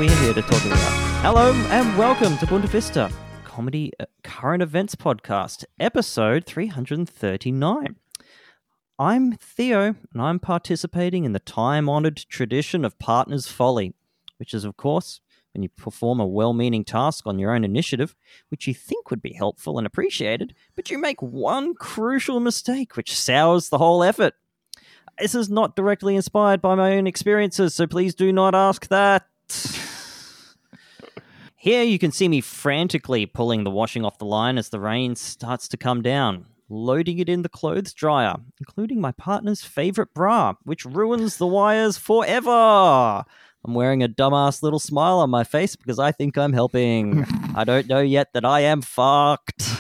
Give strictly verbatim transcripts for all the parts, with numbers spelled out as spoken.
we're here to talk about. Hello and welcome to Bunta Vista, Comedy Current Events Podcast, episode three hundred thirty-nine. I'm Theo, and I'm participating in the time-honoured tradition of Partner's Folly, which is, of course, when you perform a well-meaning task on your own initiative, which you think would be helpful and appreciated, but you make one crucial mistake, which sours the whole effort. This is not directly inspired by my own experiences, so please do not ask that. Here you can see me frantically pulling the washing off the line as the rain starts to come down, loading it in the clothes dryer, including my partner's favourite bra, which ruins the wires forever. I'm wearing a dumbass little smile on my face because I think I'm helping. I don't know yet that I am fucked.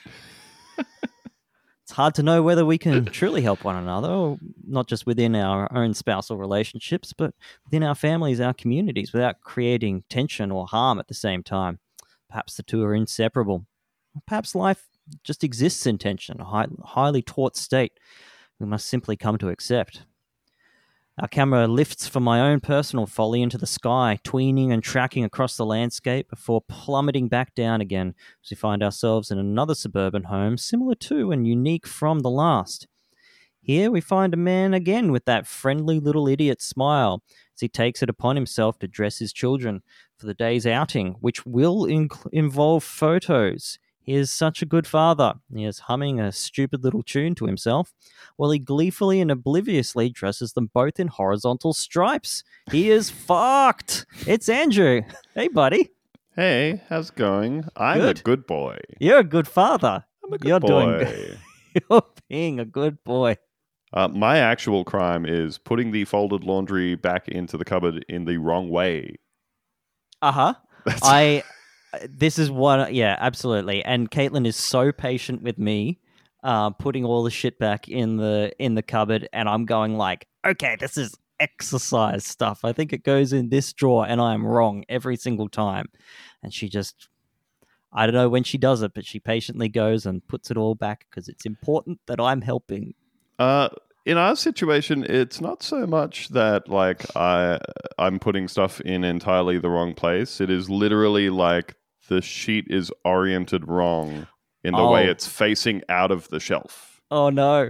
It's hard to know whether we can truly help one another, or not just within our own spousal relationships, but within our families, our communities, without creating tension or harm at the same time. Perhaps the two are inseparable. Perhaps life just exists in tension, a high, highly taut state we must simply come to accept. Our camera lifts from my own personal folly into the sky, tweening and tracking across the landscape before plummeting back down again as we find ourselves in another suburban home similar to and unique from the last. Here we find a man again with that friendly little idiot smile as he takes it upon himself to dress his children for the day's outing, which will inc- involve photos. He is such a good father. He is humming a stupid little tune to himself while he gleefully and obliviously dresses them both in horizontal stripes. He is fucked. It's Andrew. Hey, buddy. Hey, how's it going? I'm Good. a good boy. You're a good father. I'm a good You're boy. doing. You're being a good boy. Uh, my actual crime is putting the folded laundry back into the cupboard in the wrong way. Uh huh. That's- I. This is what. Yeah, absolutely. And Caitlin is so patient with me, uh, putting all the shit back in the in the cupboard, and I'm going like, okay, this is exercise stuff. I think it goes in this drawer, and I am wrong every single time. And she just, I don't know when she does it, but she patiently goes and puts it all back because it's important that I'm helping. Uh, in our situation, it's not so much that like I I'm putting stuff in entirely the wrong place. It is literally like the sheet is oriented wrong in the Oh. way it's facing out of the shelf. Oh no.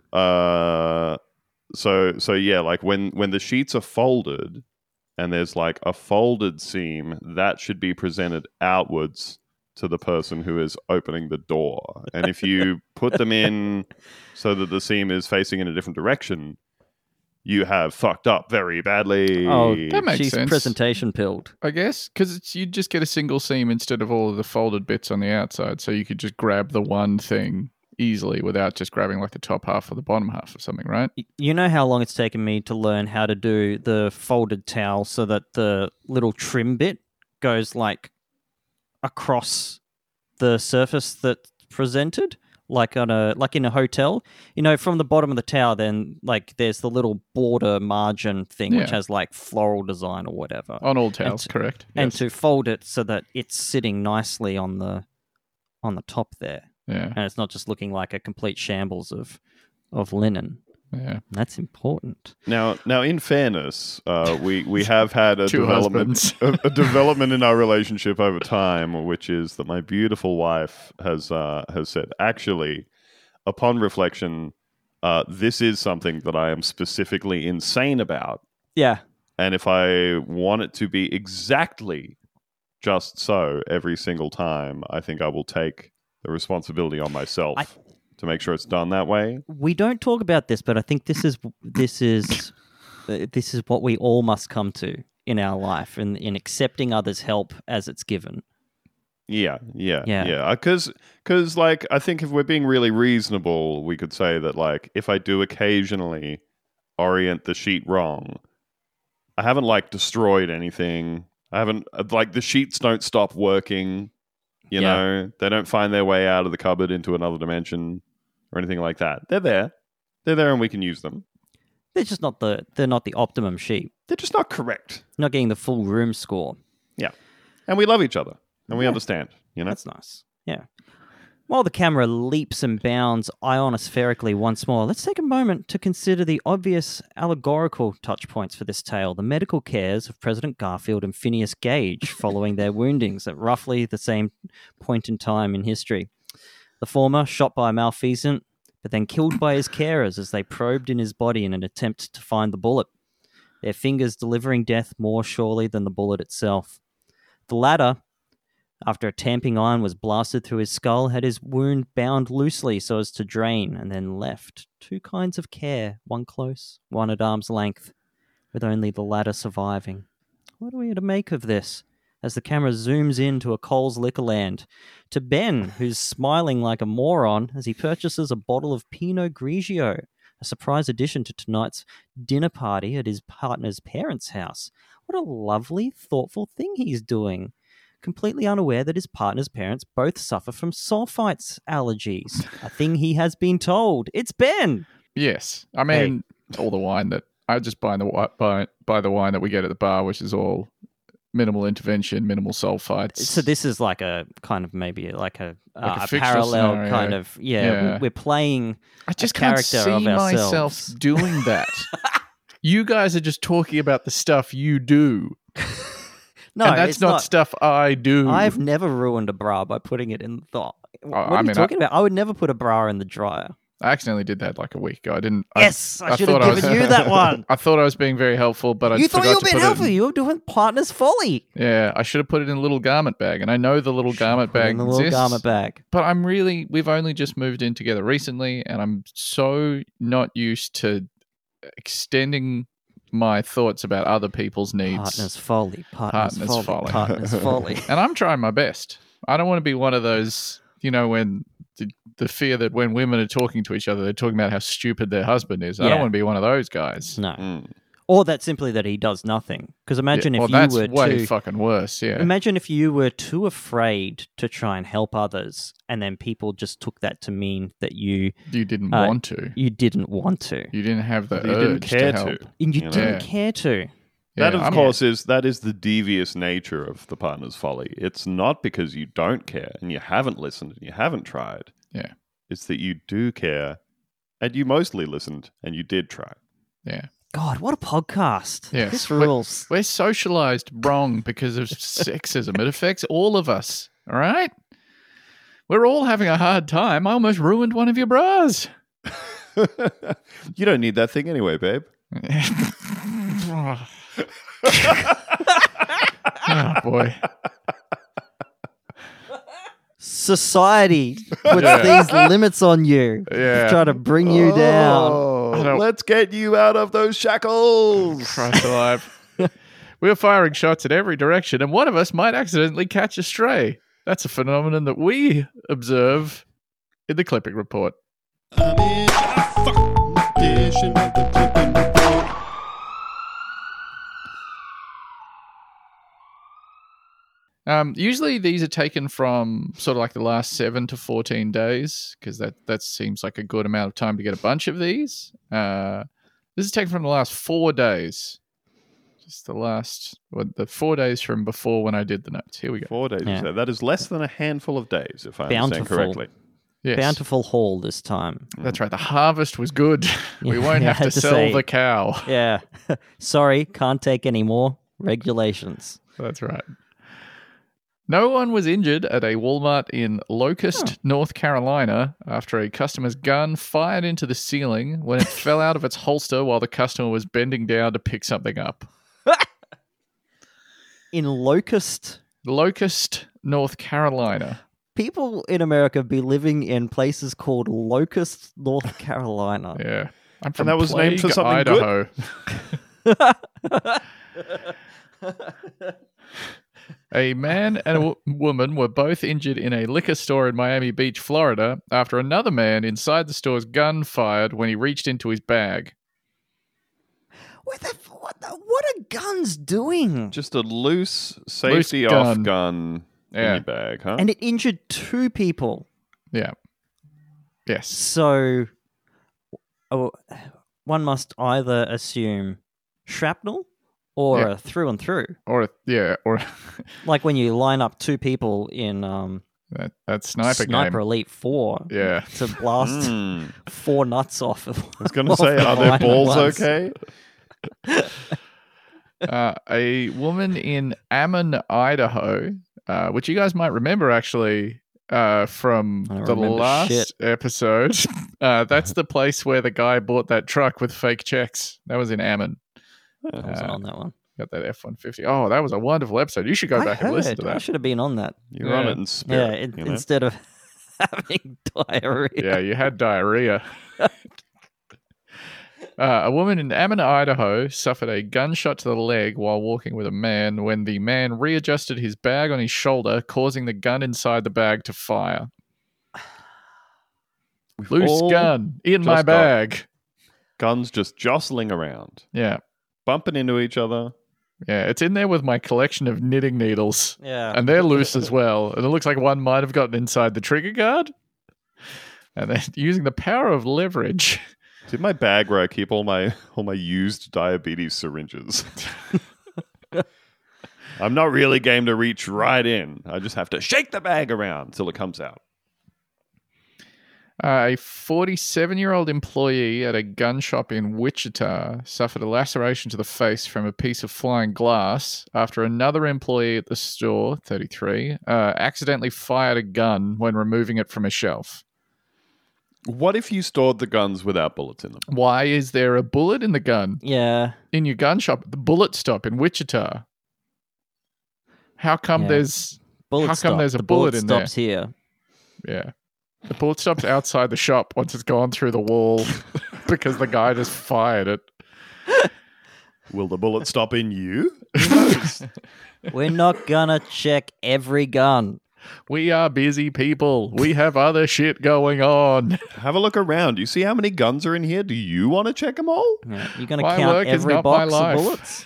Uh, so so yeah, like when when the sheets are folded and there's like a folded seam, that should be presented outwards to the person who is opening the door. And if you put them in so that the seam is facing in a different direction, you have fucked up very badly. Oh, That makes she's sense. presentation pilled. I guess, because you just get a single seam instead of all of the folded bits on the outside, so you could just grab the one thing easily without just grabbing like the top half or the bottom half or something, right? Y- You know how long it's taken me to learn how to do the folded towel so that the little trim bit goes like across the surface that's presented, like on a like in a hotel. You know, from the bottom of the towel, then like there's the little border margin thing which Yeah. has like floral design or whatever. On all towels, to- correct. And Yes. to fold it so that it's sitting nicely on the on the top there, yeah, and it's not just looking like a complete shambles of of linen. yeah. That's important. Now, now, in fairness, uh, we we have had a Two development husbands. a, a development in our relationship over time, which is that my beautiful wife has uh, has said, actually, upon reflection, uh, this is something that I am specifically insane about, Yeah. and if I want it to be exactly just so every single time, I think I will take the responsibility on myself. I- to make sure it's done that way. We don't talk about this, but I think this is this is uh, this is what we all must come to in our life, in in accepting others' help as it's given. Yeah, yeah, Yeah. yeah. Because, because, like, I think if we're being really reasonable, we could say that, like, if I do occasionally orient the sheet wrong, I haven't, like, destroyed anything. I haven't, like, the sheets don't stop working. You Yeah. know, they don't find their way out of the cupboard into another dimension or anything like that. They're there. They're there and we can use them. They're just not the they're not the optimum sheet. They're just not correct. Not getting the full room score. And we love each other. And we Yeah. understand, you know? That's nice. Yeah. While the camera leaps and bounds ionospherically once more, let's take a moment to consider the obvious allegorical touch points for this tale, the medical cares of President Garfield and Phineas Gage following their woundings at roughly the same point in time in history. The former shot by a malfeasant, but then killed by his carers as they probed in his body in an attempt to find the bullet, their fingers delivering death more surely than the bullet itself. The latter, after a tamping iron was blasted through his skull, had his wound bound loosely so as to drain, and then left two kinds of care, one close, one at arm's length, with only the latter surviving. What are we to make of this? As the camera zooms into a Coles Liquorland, to Ben, who's smiling like a moron as he purchases a bottle of Pinot Grigio, a surprise addition to tonight's dinner party at his partner's parents' house. What a lovely, thoughtful thing he's doing. Completely unaware that his partner's parents both suffer from sulfites allergies, a thing he has been told. It's Ben! Yes. I mean, all the wine that... I just buy the, wi- buy, buy the wine that we get at the bar, which is all minimal intervention, minimal sulfites. So this is like a kind of maybe like a, Like a uh, a fictional parallel scenario. kind of... Yeah, Yeah. we're playing I just a can't character see of myself ourselves. doing that. You guys are just talking about the stuff you do. No, and that's it's not, stuff I do. I've never ruined a bra by putting it in the... What I are you mean, talking about? I would never put a bra in the dryer. I accidentally did that like a week ago. I didn't. Yes, I, I should have thought I given was- you that one. I thought I was being very helpful, but I You thought forgot you were to being put helpful. it in, You were doing partner's folly. Yeah, I should have put it in a little garment bag, and I know the little garment Put it bag in the little exists. garment bag. But I'm really, we've only just moved in together recently, and I'm so not used to extending my thoughts about other people's needs. Partner's folly. Partner's, Partner's folly. folly. Partner's folly. And I'm trying my best. I don't want to be one of those, you know, when the, the fear that when women are talking to each other, they're talking about how stupid their husband is. I Yeah. don't want to be one of those guys. No. Mm. Or that simply that he does nothing. Because imagine Yeah, well, if that's you were way too... fucking worse. Yeah. Imagine if you were too afraid to try and help others, and then people just took that to mean that you You didn't Uh, want to. you didn't want to. You didn't have the You urge didn't care to to. help. And you You know? didn't Yeah. care to. That, Yeah, of I'm- course, is that is the devious nature of the partner's folly. It's not because you don't care and you haven't listened and you haven't tried. Yeah. It's that you do care and you mostly listened and you did try. Yeah. God, what a podcast. Yes. This But- rules. We're socialized wrong because of sexism. It affects all of us. All right? We're all having a hard time. I almost ruined one of your bras. You don't need that thing anyway, babe. oh, boy. Society puts Yeah. these limits on you. Yeah. Try to bring you down. Oh, I don't- let's get you out of those shackles. Christ alive. We're firing shots in every direction, and one of us might accidentally catch a stray. That's a phenomenon that we observe in the clipping report. I'm in a fucking edition of the Clipping Report. Um, usually these are taken from sort of like the last seven to fourteen days, because that, that seems like a good amount of time to get a bunch of these. Uh, this is taken from the last four days. Just the last, well, the four days from before when I did the notes. Here we go. Four days, Yeah. you said. That is less than a handful of days, if I Bountiful. understand correctly. Yes, Bountiful haul this time. that's right. The harvest was good. we Yeah, won't I have to had to sell say- the cow. Yeah. Sorry, can't take any more regulations. That's right. No one was injured at a Walmart in Locust, North Carolina, after a customer's gun fired into the ceiling when it fell out of its holster while the customer was bending down to pick something up. In Locust, Locust, North Carolina. people in America be living in places called Locust, North Carolina. Yeah. I'm from that was named for Plague, something good? Idaho. A man and a w- woman were both injured in a liquor store in Miami Beach, Florida, after another man inside the store's gun fired when he reached into his bag. What, the, what, the, what are guns doing? Just a loose safety Loose off gun. gun in Yeah. your bag, huh? And it injured two people. Yeah. Yes. So oh, one must either assume shrapnel or Yeah. a through and through. Or, yeah, or, Like when you line up two people in um That that sniper, Sniper game. Elite Four. Yeah. To blast Mm. four nuts off. Of, I was going to say, are their balls okay? Uh, a woman in Ammon, Idaho, uh, which you guys might remember actually uh, from I don't the remember last shit. episode. Uh, that's the place where the guy bought that truck with fake checks. That was in Ammon. I wasn't Uh, on that one. Got that F one fifty. Oh, that was a wonderful episode. You should go I back heard. and listen to I that. should have been on that. You're on Yeah. it in spirit. Yeah, in, you know? instead of having diarrhea. Yeah, you had diarrhea. Uh, a woman in Ammon, Idaho suffered a gunshot to the leg while walking with a man when the man readjusted his bag on his shoulder, causing the gun inside the bag to fire. We've Loose all gun in my just got- bag. Guns just jostling around, Yeah. bumping into each other. Yeah, it's in there with my collection of knitting needles. Yeah. And they're loose as well. And it looks like one might have gotten inside the trigger guard. And then using the power of leverage. It's in my bag where I keep all my all my used diabetes syringes. I'm not really game to reach right in. I just have to shake the bag around till it comes out. Uh, a forty-seven-year-old employee at a gun shop in Wichita suffered a laceration to the face from a piece of flying glass after another employee at the store, thirty-three, uh, accidentally fired a gun when removing it from a shelf. What if you stored the guns without bullets in them? Why is there a bullet in the gun? Yeah. In your gun shop, the bullet stop in Wichita. How come Yeah. there's Bullet How come stop. there's a the bullet in there? stops here. yeah. The bullet stop's outside the shop once it's gone through the wall because the guy just fired it. Will the bullet stop in you? We're not gonna check every gun. We are busy people. We have other shit going on. Have a look around. You see how many guns are in here? Do you want to check them all? Yeah. You're gonna My count work is every not my box life. of bullets.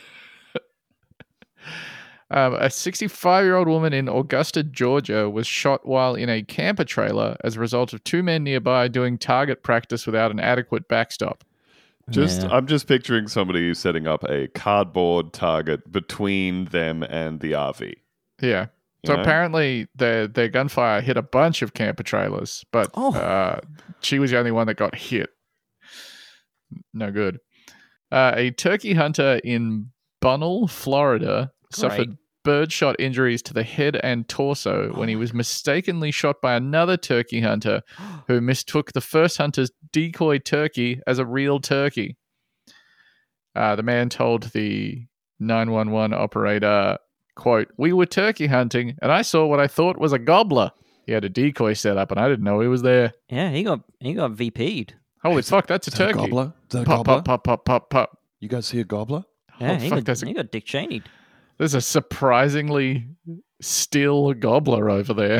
Um, a sixty-five-year-old woman in Augusta, Georgia, was shot while in a camper trailer as a result of two men nearby doing target practice without an adequate backstop. Just, Yeah. I'm just picturing somebody setting up a cardboard target between them and the R V. Yeah. You So know? apparently their their gunfire hit a bunch of camper trailers, but Oh. uh, she was the only one that got hit. No good. Uh, a turkey hunter in Bunnell, Florida, suffered birdshot injuries to the head and torso when he was mistakenly shot by another turkey hunter who mistook the first hunter's decoy turkey as a real turkey. Uh, the man told the nine one one operator, quote, "We were turkey hunting and I saw what I thought was a gobbler. He had a decoy set up and I didn't know he was there. Yeah, he got he got V P'd. Holy fuck, that's a Is that turkey. gobbler? Is that a Pop, gobbler? pop, pop, pop, pop, pop. You guys see a gobbler? Yeah, Oh, he, fuck, got, that's a- he got Dick Cheney'd. There's a surprisingly still gobbler over there.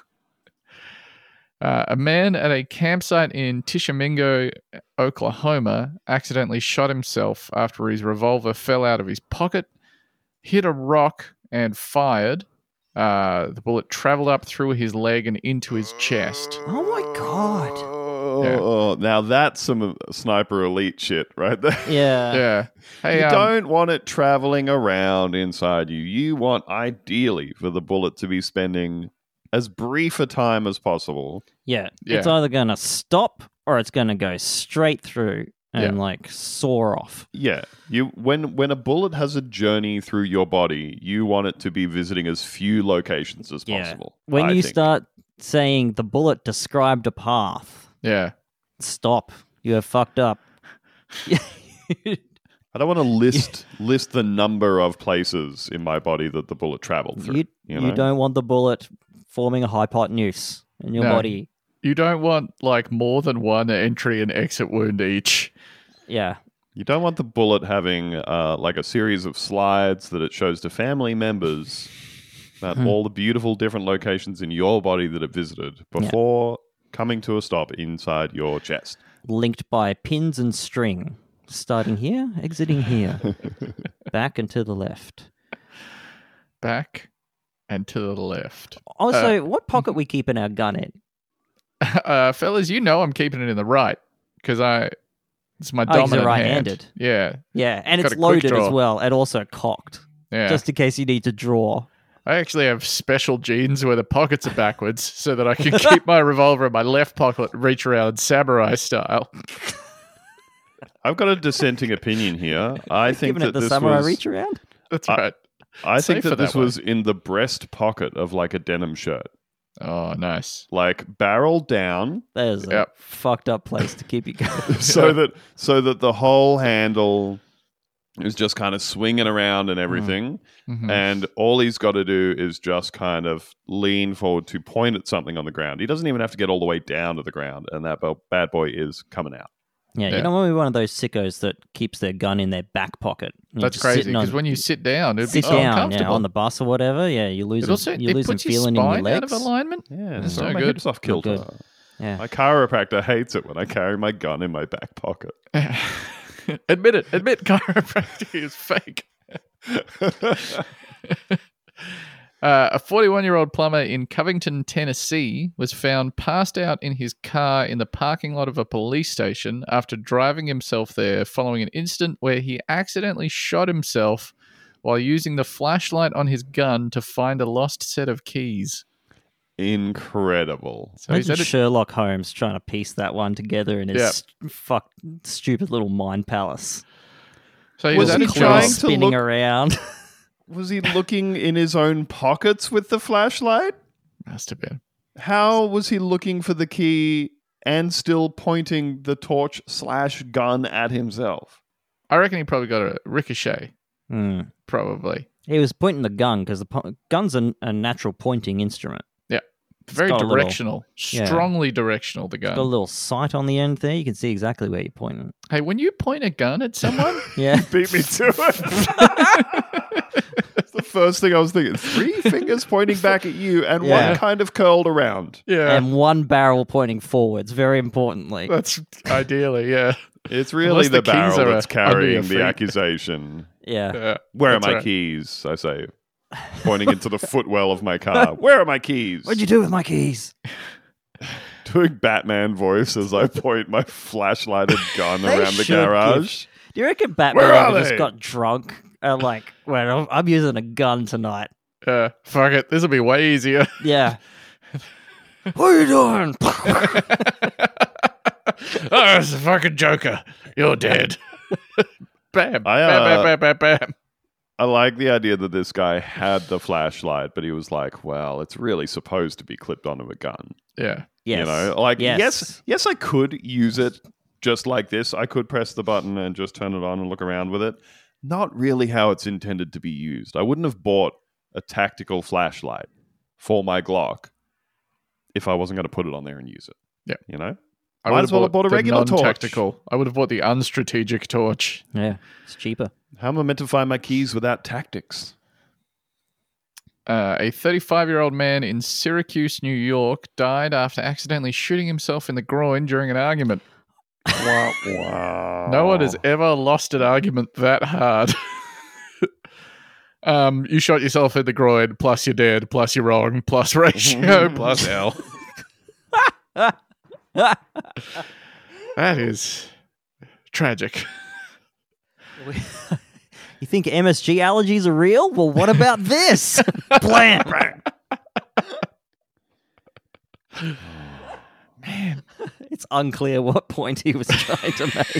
Uh, a man at a campsite in Tishomingo, Oklahoma, accidentally shot himself after his revolver fell out of his pocket, hit a rock, and fired. Uh, the bullet traveled up through his leg and into his chest. Oh my god. Oh, now that's some sniper elite shit right there. Yeah. Yeah. Hey, you um, don't want it traveling around inside you. You want, ideally, for the bullet to be spending as brief a time as possible. Yeah. Yeah. It's either gonna stop or it's gonna go straight through and Yeah. like soar off. Yeah, you when when a bullet has a journey through your body, you want it to be visiting as few locations as Yeah. possible. When I you think. start saying the bullet described a path, Yeah. stop. You have fucked up. I don't want to list list the number of places in my body that the bullet traveled through. you, You, you know? don't want the bullet forming a hypotenuse in your No. body. You don't want like more than one entry and exit wound each. Yeah. You don't want the bullet having uh, like a series of slides that it shows to family members about Hmm. all the beautiful different locations in your body that it visited before coming to a stop inside your chest. Linked by pins and string. Starting here, exiting here. Back and to the left. Back and to the left. Also, what pocket we keeping our gun in? Uh, fellas, you know I'm keeping it in the right because I it's my Oh, 'cause you're dominant right-handed. hand. Yeah, Yeah, and Got it's a quick loaded draw. as well, and also cocked, yeah. just in case you need to draw. I actually have special jeans where the pockets are backwards so that I can keep my revolver in my left pocket and reach around samurai style. I've got a dissenting opinion here. I think Giving that it the this samurai was. reach around. That's I- right. I think Safer that this that way. was in the breast pocket of like a denim shirt, Oh, nice. like barrel down, There's a Yep. fucked up place to keep you going. so that so that the whole handle is just kind of swinging around and everything. Mhm. And all he's got to do is just kind of lean forward to point at something on the ground. He doesn't even have to get all the way down to the ground, and that bo- bad boy is coming out. Yeah, Yeah. you don't want to be one of those sickos that keeps their gun in their back pocket. You know, That's just crazy sitting on- because when you sit down, it'd be sit so down, yeah, uncomfortable. on the bus or whatever, yeah, you lose it also you it losing puts your feeling in your spine legs. out of alignment. Yeah, That's so no my good. hips off kilter. good. Yeah. My chiropractor hates it when I carry my gun in my back pocket. Admit it. Admit chiropractic is fake. Uh, a forty-one-year-old plumber in Covington, Tennessee, was found passed out in his car in the parking lot of a police station after driving himself there following an incident where he accidentally shot himself while using the flashlight on his gun to find a lost set of keys. Incredible. So he's Imagine at a, Sherlock Holmes trying to piece that one together in his Yeah. st- fuck stupid little mind palace. so he Was was, at he a trying job. to spinning look- around. Was he looking in his own pockets with the flashlight? Must have been. How was he looking for the key and still pointing the torch slash gun at himself? I reckon he probably got a ricochet. Hmm. Probably. He was pointing the gun because the po- gun's a, a natural pointing instrument. Very got a little- directional. yeah. Strongly directional, the Got a gun. little sight on the end there. You can see exactly where you're pointing. Hey, when you point a gun at someone, Yeah. Beat me to it. That's the first thing I was thinking. Three fingers pointing back at you and Yeah. one kind of curled around. yeah, And one barrel pointing forwards, very importantly. that's ideally, yeah. It's really Unless the, the keys barrel are, that's uh, under your carrying the feet. accusation. Yeah. yeah. Where That's are my right. keys? I say, pointing into the footwell of my car. Where are my keys? What'd you do with my keys? Doing Batman voice as I point my flashlighted gun They around the should give- garage. Do you reckon Batman Where are ever just they? got drunk and like, well, I'm using a gun tonight. Yeah, fuck it. This will be way easier. Yeah. What are you doing? Oh, it's a fucking Joker. You're dead. bam, I, bam, uh, bam, bam, bam, bam. I like the idea that this guy had the flashlight, but he was like, well, it's really supposed to be clipped onto a gun. Yeah. Yes. You know, like, yes. yes, yes, I could use it just like this. I could press the button and just turn it on and look around with it. Not really how it's intended to be used. I wouldn't have bought a tactical flashlight for my Glock if I wasn't going to put it on there and use it. Yeah. You know? I Might would as well have bought a the regular torch. non-tactical. I would have bought the unstrategic torch. Yeah. It's cheaper. How am I meant to find my keys without tactics? Uh, a thirty-five-year-old man in Syracuse, New York, died after accidentally shooting himself in the groin during an argument. Wow. wow. No one has ever lost an argument that hard. um, you shot yourself in the groin, plus you're dead, plus you're wrong, plus ratio, plus L. That is tragic. You think M S G allergies are real? Well, what about this? Blam! Man, It's unclear what point he was trying to make.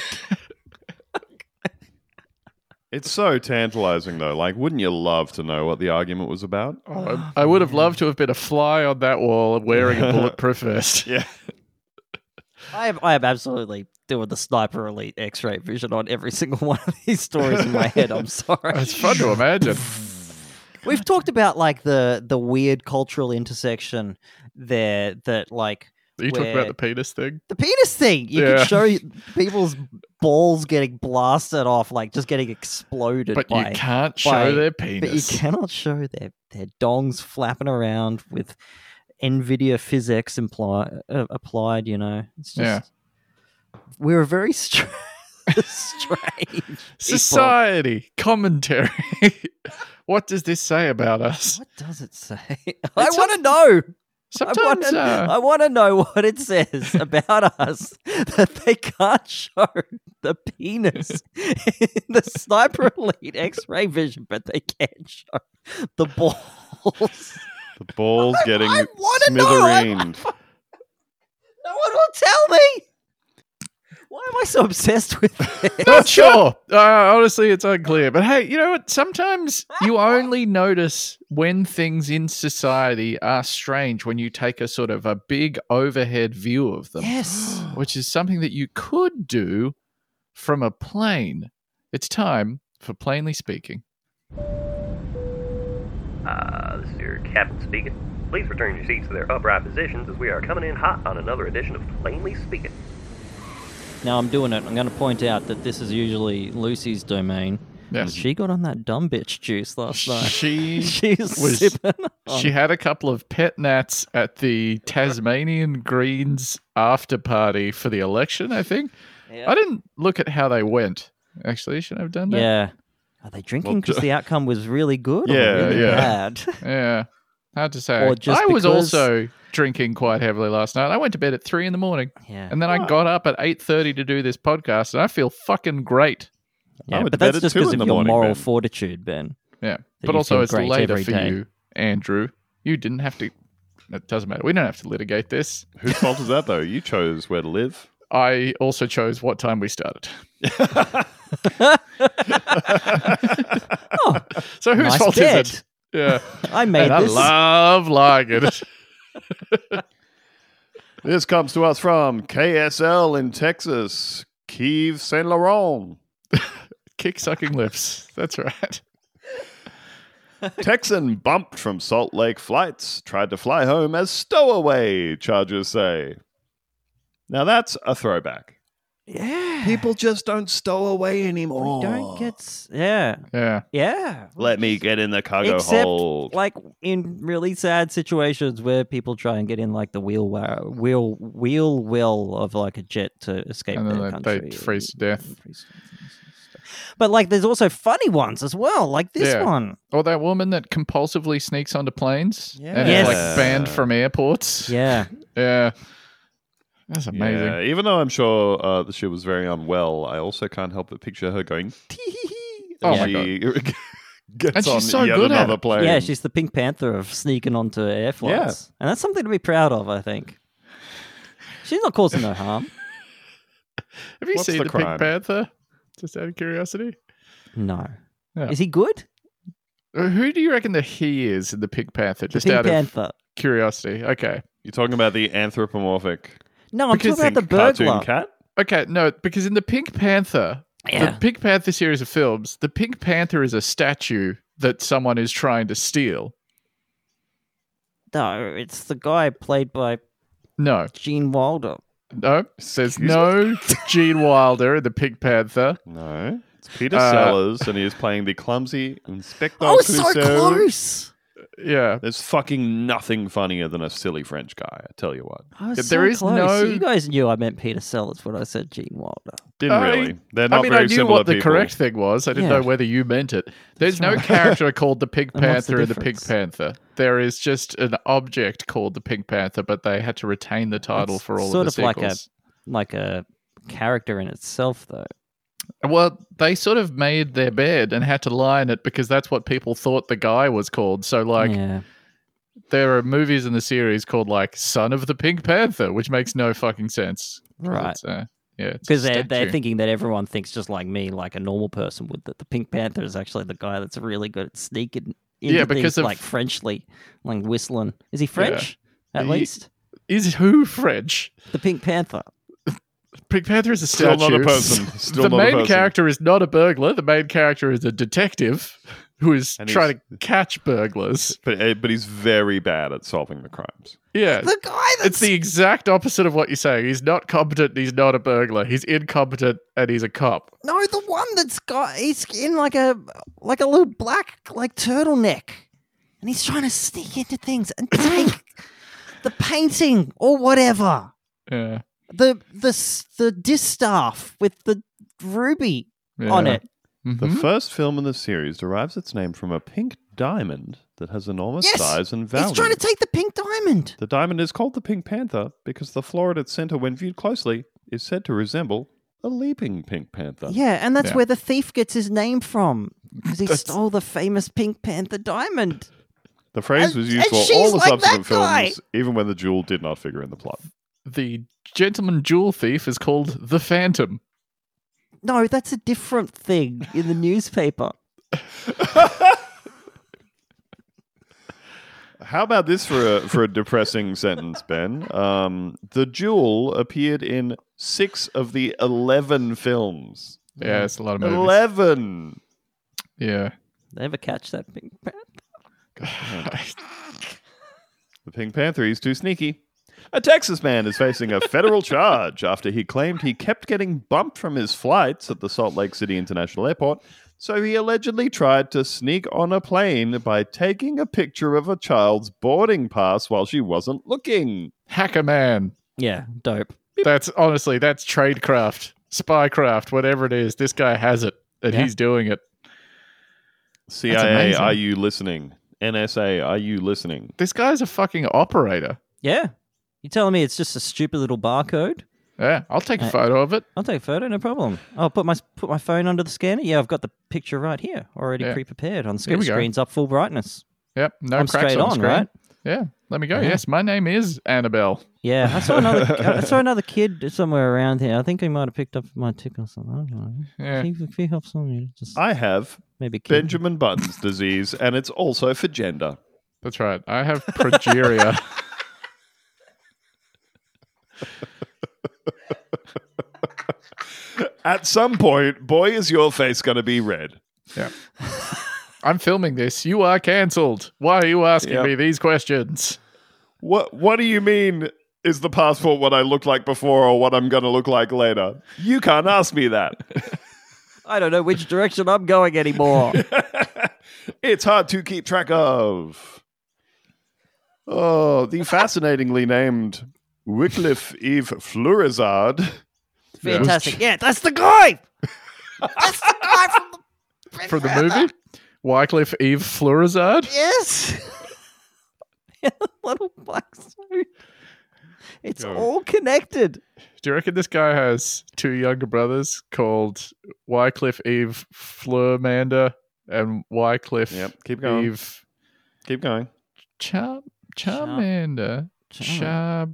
It's so tantalizing, though. Like, wouldn't you love to know what the argument was about? I, I would have loved to have been a fly on that wall wearing a bulletproof vest. Yeah. I am, I am absolutely doing the Sniper Elite X-ray vision on every single one of these stories in my head. I'm sorry. It's fun to imagine. We've talked about like the the weird cultural intersection there that like You talk where- about the penis thing. the penis thing. You Yeah. can show people's balls getting blasted off, like just getting exploded. But by, you can't show by- their But you penis. cannot show their their dongs flapping around with NVIDIA physics imply, uh, applied. You know, it's just Yeah. we're a very str- strange people. Society commentary. What does this say about us? What does it say? I It's want to know. Sometimes, I want to. uh, I want to know what it says about us that they can't show the penis in the Sniper Elite X-ray vision, but they can show the balls. balls? The ball's getting I wanna know. I- smithereened. No one will tell me. Why am I so obsessed with this? Not sure. Uh, honestly, it's unclear. But hey, you know what? Sometimes you only notice when things in society are strange when you take a sort of a big overhead view of them. Yes. Which is something that you could do from a plane. It's time for Plainly Speaking. Uh, this is your captain speaking. Please return your seats to their upright positions as we are coming in hot on another edition of Plainly Speaking. Now I'm doing it. I'm going to point out that this is usually Lucy's domain. Yes. She got on that dumb bitch juice last night. She She's was- sipping on She had a couple of pet nats at the Tasmanian Greens after party for the election, I think. Yeah. I didn't look at how they went. Actually, should I have done that? Yeah. Are they drinking Well, because ju- the outcome was really good Yeah, or really yeah. bad? Yeah. Hard to say. Or just I was because- also drinking quite heavily last night. I went to bed at three in the morning, Yeah. and then I got up at eight thirty to do this podcast, and I feel fucking great. Yeah, went but to bed that's at just two because in of the your morning, moral Ben. fortitude, Ben. Yeah. That But you also, feel it's great later every for day. you, Andrew. You didn't have to. It doesn't matter. We don't have to litigate this. Whose fault is that, though? You chose where to live. I also chose what time we started. Oh, So whose nice fault bed. is it? Yeah. I made And I this. love lying it. This comes to us from K S L in Texas, Kiev Saint Laurent. Kick sucking lips. That's right. Texan bumped from Salt Lake flights, tried to fly home as stowaway, charges say. Now that's a throwback. Yeah. People just don't stow away anymore. We don't get. s- Yeah. Yeah. Yeah. Let me get in the cargo Except, hold. like, in really sad situations where people try and get in, like, the wheel wa- wheel wheel well of, like, a jet to escape And then their they- country. they freeze to death. Freeze- But, like, there's also funny ones as well, like this Yeah. one. Or that woman that compulsively sneaks onto planes and is Yes. like banned from airports. Yeah. Yeah. That's amazing. Yeah, even though I'm sure uh, that she was very unwell, I also can't help but picture her going tee Oh as my she gets And she's on so yet good at another it. plane. Yeah, she's the Pink Panther of sneaking onto air flights. And that's something to be proud of, I think. She's not causing no harm. Have you What's seen the the, crime? Pink Panther? Just out of curiosity. No. Yeah. Is he good? Uh, Who do you reckon that he is in the Pink Panther? The Just Pink out of Panther. curiosity. Okay. You're talking about the anthropomorphic No, I'm Because talking about the cartoon burglar. cat? Okay, no, because in the Pink Panther, Yeah. the Pink Panther series of films, the Pink Panther is a statue that someone is trying to steal. No, it's the guy played by No, Gene Wilder. no, there's no Gene Wilder in the Pink Panther. No. It's Peter Uh, Sellers, and he is playing the clumsy Inspector Oh, so Clouseau. close. Yeah, There's fucking nothing funnier than a silly French guy, I tell you what. I was Yeah, so there is close. no- You guys knew I meant Peter Sellers when I said Gene Wilder. Didn't I- really. They're not I mean, very I knew similar what the people. correct thing was. I didn't Yeah. know whether you meant it. There's That's no right. character called the Pink And what's the Panther in the Pink difference? Panther. There is just an object called the Pink Panther, but they had to retain the title It's for all sort of the of like a- sequels. Like a character in itself, though. Well, they sort of made their bed and had to lie in it because that's what people thought the guy was called. So, like, yeah. there are movies in the series called, like, Son of the Pink Panther, which makes no fucking sense. 'Cause Right. It's, uh, yeah. it's a Because they're, they're statue. thinking that everyone thinks just like me, like a normal person would, that the Pink Panther is actually the guy that's really good at sneaking into Yeah, because things of- like Frenchly, like whistling. Is he French, at He- least? Is who French? The Pink Panther. Pink Panther is a Still statue. not a person. Still the not a main person. character is not a burglar. The main character is a detective who is And trying to catch burglars. But, uh, but he's very bad at solving the crimes. Yeah. The guy that's... It's the exact opposite of what you're saying. He's not competent. He's not a burglar. He's incompetent, and he's a cop. No, the one that's got... He's in like a like a little black like turtleneck. And he's trying to sneak into things and take the painting or whatever. Yeah. The, the, s- the distaff with the ruby on Yeah. it. The Mhm. first film in the series derives its name from a pink diamond that has enormous Yes! size and value. He's trying to take the pink diamond. The diamond is called the Pink Panther because the floor at its center, when viewed closely, is said to resemble a leaping pink panther. Yeah, and that's Yeah. where the thief gets his name from. Because he That's- stole the famous Pink Panther diamond. The phrase And- was used and for she's all the like subsequent that guy. films, even when the jewel did not figure in the plot. The gentleman jewel thief is called the Phantom. No, that's a different thing in the newspaper. How about this for a for a depressing sentence, Ben? Um, the jewel appeared in six of the eleven films. Yeah, it's a lot of movies. Eleven. Yeah. They ever catch that Pink Panther? The Pink Panther, he's too sneaky. A Texas man is facing a federal charge after he claimed he kept getting bumped from his flights at the Salt Lake City International Airport, so he allegedly tried to sneak on a plane by taking a picture of a child's boarding pass while she wasn't looking. Hacker man. Yeah, dope. That's honestly, that's tradecraft, spycraft, whatever it is. This guy has it, and Yeah. he's doing it. C That's I A, amazing. are you listening? N S A, are you listening? This guy's a fucking operator. Yeah. You telling me it's just a stupid little barcode? Yeah, I'll take a Uh, photo of it. I'll take a photo, no problem. I'll put my put my phone under the scanner. Yeah, I've got the picture right here, already Yeah. pre-prepared on Here screen. we go. Screen's up full brightness. Yep, no I'm cracks straight on, the on, screen. right? Yeah, let me go. Yeah. Yes, my name is Annabelle. Yeah, I saw another. I saw another kid somewhere around here. I think he might have picked up my tick or something. I don't know. Yeah. If he, if he helps on you, just I have maybe a kid. Benjamin Button's disease, and it's also for gender. That's right. I have progeria. At some point, boy, is your face going to be red. Yeah. I'm filming this. You are cancelled. Why are you asking Yep. me these questions? What What do you mean? Is the passport what I looked like before, or what I'm going to look like later? You can't ask me that. I don't know which direction I'm going anymore. It's hard to keep track of. Oh, the fascinatingly named Wycliffe Eve Fleurizard. Fantastic. Yeah, that's the guy. That's the guy from the For the movie? Wycliffe Eve Fleurizard? Yes. Little black suit. It's Go. all connected. Do you reckon this guy has two younger brothers called Wycliffe Eve Fleurmander and Wycliffe Yep, keep going. Eve Keep going. Char- Charmander? Char-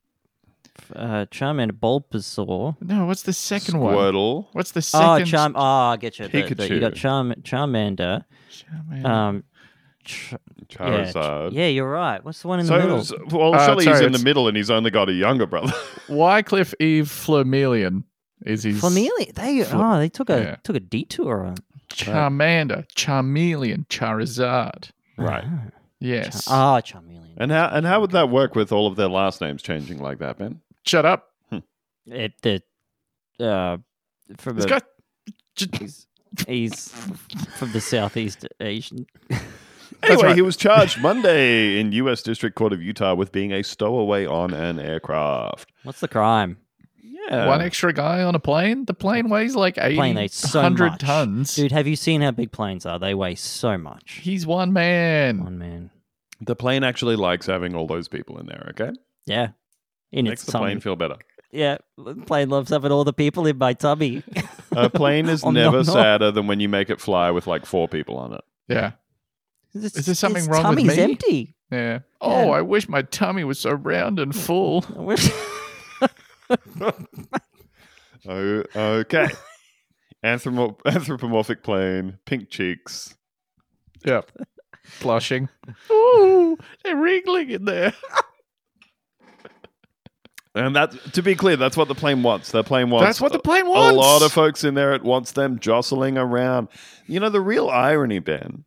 Uh, Charmander, Bulbasaur. no, what's the second one? Squirtle. What's the Oh, second? Charm. Oh, I get you. The, the, Pikachu. you got Charm, Charmander. Charmander. Um, Ch- yeah, Charizard. yeah, you're right. What's the one in So, the middle? so- well, Uh, surely sorry, he's in the it's- middle and he's only got a younger brother. Wycliffe Eve Flermelion is his Flamelia. They Fl- oh, they took a yeah. took a detour on. Charmander, Charmeleon, Charizard. Right. Yes. Ah, Charmeleon. And how and how would that work with all of their last names changing like that, Ben? Shut up. It the uh from This a, guy. he's, he's from the Southeast Asian. Anyway, right. he was charged Monday in U S District Court of Utah with being a stowaway on an aircraft. What's the crime? Yeah. One extra guy on a plane. The plane weighs like eighty, Plane weighs so one hundred much. tons. Dude, have you seen how big planes are? They weigh so much. He's one man. One man. The plane actually likes having all those people in there, okay? Yeah. In Makes its the tummy. plane feel better. Yeah, the plane loves having all the people in my tummy. A plane is Om never nom nom. sadder than when you make it fly with like four people on it. Yeah. Is there something its wrong with tummy's me? empty. Yeah. Oh, Yeah. I wish my tummy was so round and full. I wish- Oh, okay. Anthromo- anthropomorphic plane, pink cheeks. Yeah. Blushing. Ooh, they're wriggling in there. And that, to be clear, that's what the plane wants. The plane wants. That's what the plane a wants. lot of folks in there. It wants them jostling around. You know, the real irony, Ben,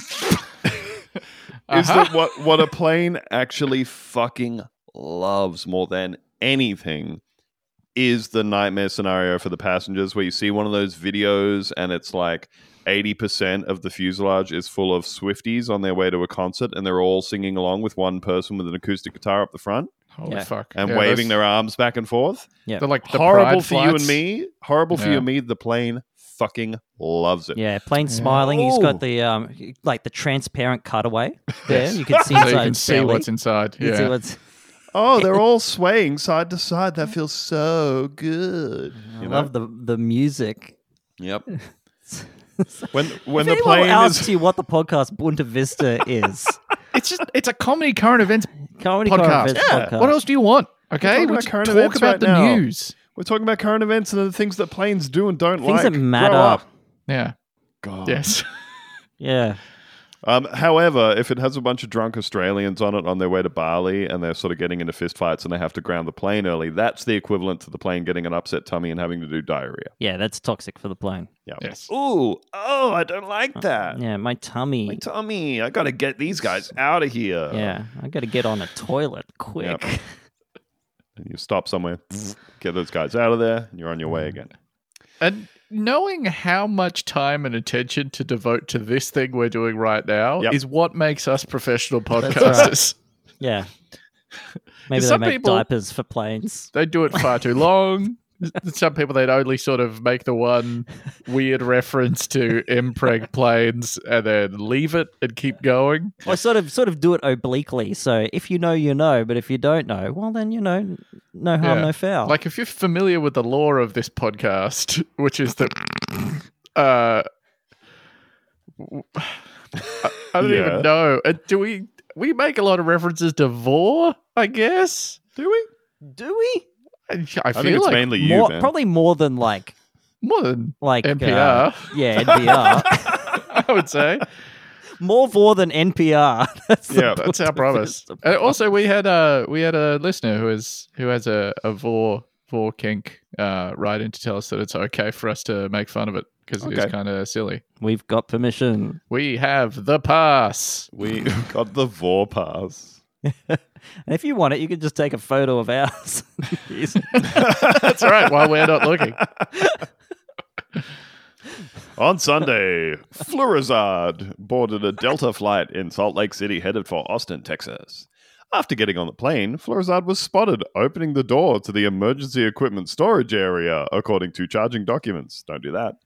is Uh-huh. that what, what a plane actually fucking loves more than anything is the nightmare scenario for the passengers where you see one of those videos and it's like eighty percent of the fuselage is full of Swifties on their way to a concert and they're all singing along with one person with an acoustic guitar up the front Holy Yeah. fuck. and Yeah, waving those- their arms back and forth. Yeah. They're like the Horrible pride for you and flights. me. Horrible for Yeah. you and me. The plane fucking loves it. Yeah, plane smiling. He's got Ooh. the um, like the transparent cutaway there. You can see So inside you can his see belly. what's inside. You can see Yeah. what's- Oh, they're all swaying side to side. That feels so good. I You know? love the the music. Yep. When when if the anyone plane asks is you what the podcast Bunta Vista is, it's just it's a comedy current events Comedy podcast. Current Events Yeah. podcast. What else do you want? Okay, talking we about just current talk events about right the now. news. We're talking about current events and the things that planes do and don't Things like. that matter. Grow up. Yeah. God. Yes. Yeah. Um, however, if it has a bunch of drunk Australians on it on their way to Bali and they're sort of getting into fistfights and they have to ground the plane early, that's the equivalent to the plane getting an upset tummy and having to do diarrhea. Yeah, that's toxic for the plane. Yeah. Yes. Ooh, oh, I don't like that. Yeah, my tummy. My tummy. I got to get these guys out of here. Yeah, I got to get on a toilet quick. Yep. And you stop somewhere, get those guys out of there, and you're on your way again. And knowing how much time and attention to devote to this thing we're doing right now Yep. is what makes us professional podcasters. Yeah. Maybe they Some make people- diapers for planes. They do it far too long. Some people, they'd only sort of make the one weird reference to impreg planes and then leave it and keep going. Or sort of sort of do it obliquely. So if you know, you know. But if you don't know, well, then, you know, no harm, Yeah. no foul. Like, if you're familiar with the lore of this podcast, which is that, uh, I, I don't Yeah. even know. Uh, do we we make a lot of references to Vor? I guess. Do we? do we? I, I feel I think it's like mainly you, More, man. probably more than like, more than like N P uh, R. yeah, N P R. I would say. More Vor than N P R. That's the Yeah, That's our promise. And also, we had a we had a listener who is who has a a vor vor kink uh, write in to tell us that it's okay for us to make fun of it because it is Okay. kind of silly. We've got permission. We have the pass. We got the Vor pass. And if you want it, you can just take a photo of ours. Use it. That's all right. While we're not looking, On Sunday, Fluorizard boarded a Delta flight in Salt Lake City headed for Austin, Texas. After getting on the plane, Fluorizard was spotted opening the door to the emergency equipment storage area, according to charging documents. Don't do that.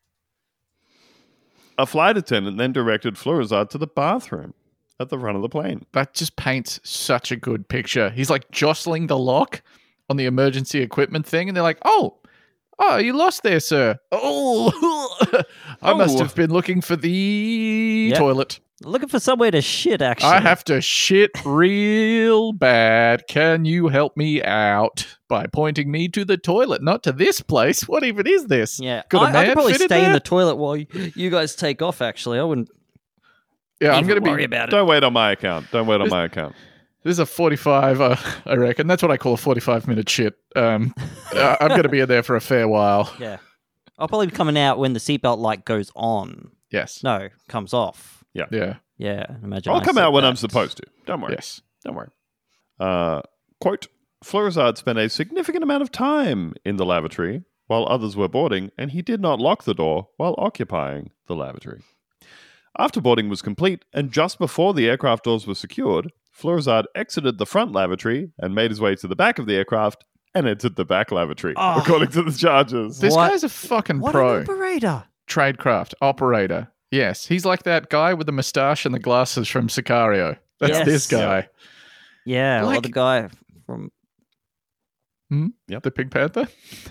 A flight attendant then directed Fluorizard to the bathroom at the front of the plane. that just paints such a good picture. He's like jostling the lock on the emergency equipment thing, and they're like, "Oh, oh, you lost there, sir. Oh, I must Oh. have been looking for the Yep. toilet." Looking for somewhere to shit, actually. I have to shit real bad. Can you help me out by pointing me to the toilet, not to this place? What even is this? Yeah, Could a I, I man could probably fit in stay in there? the toilet while you, you guys take off. Actually, I wouldn't. Yeah, I'm even going to worry be. about it. Don't wait on my account. Don't wait on This- my account. This is a forty-five, uh, I reckon. That's what I call a forty-five minute shit. Um, uh, I'm going to be in there for a fair while. Yeah, I'll probably be coming out when the seatbelt light goes on. Yes. No, comes off. Yeah. Yeah, imagine. I'll I come said out when that. I'm supposed to. Don't worry. Yes. Don't worry. Uh, quote, Fluorizard spent a significant amount of time in the lavatory while others were boarding, and he did not lock the door while occupying the lavatory. After boarding was complete, and just before the aircraft doors were secured, Fluorizard exited the front lavatory and made his way to the back of the aircraft and entered the back lavatory, Oh. according to the charges. This What? guy's a fucking What pro. an operator! Tradecraft operator. Yes. He's like that guy with the mustache and the glasses from Sicario. That's Yes. this guy. Yeah, or Like- the guy from. The Pink Panther.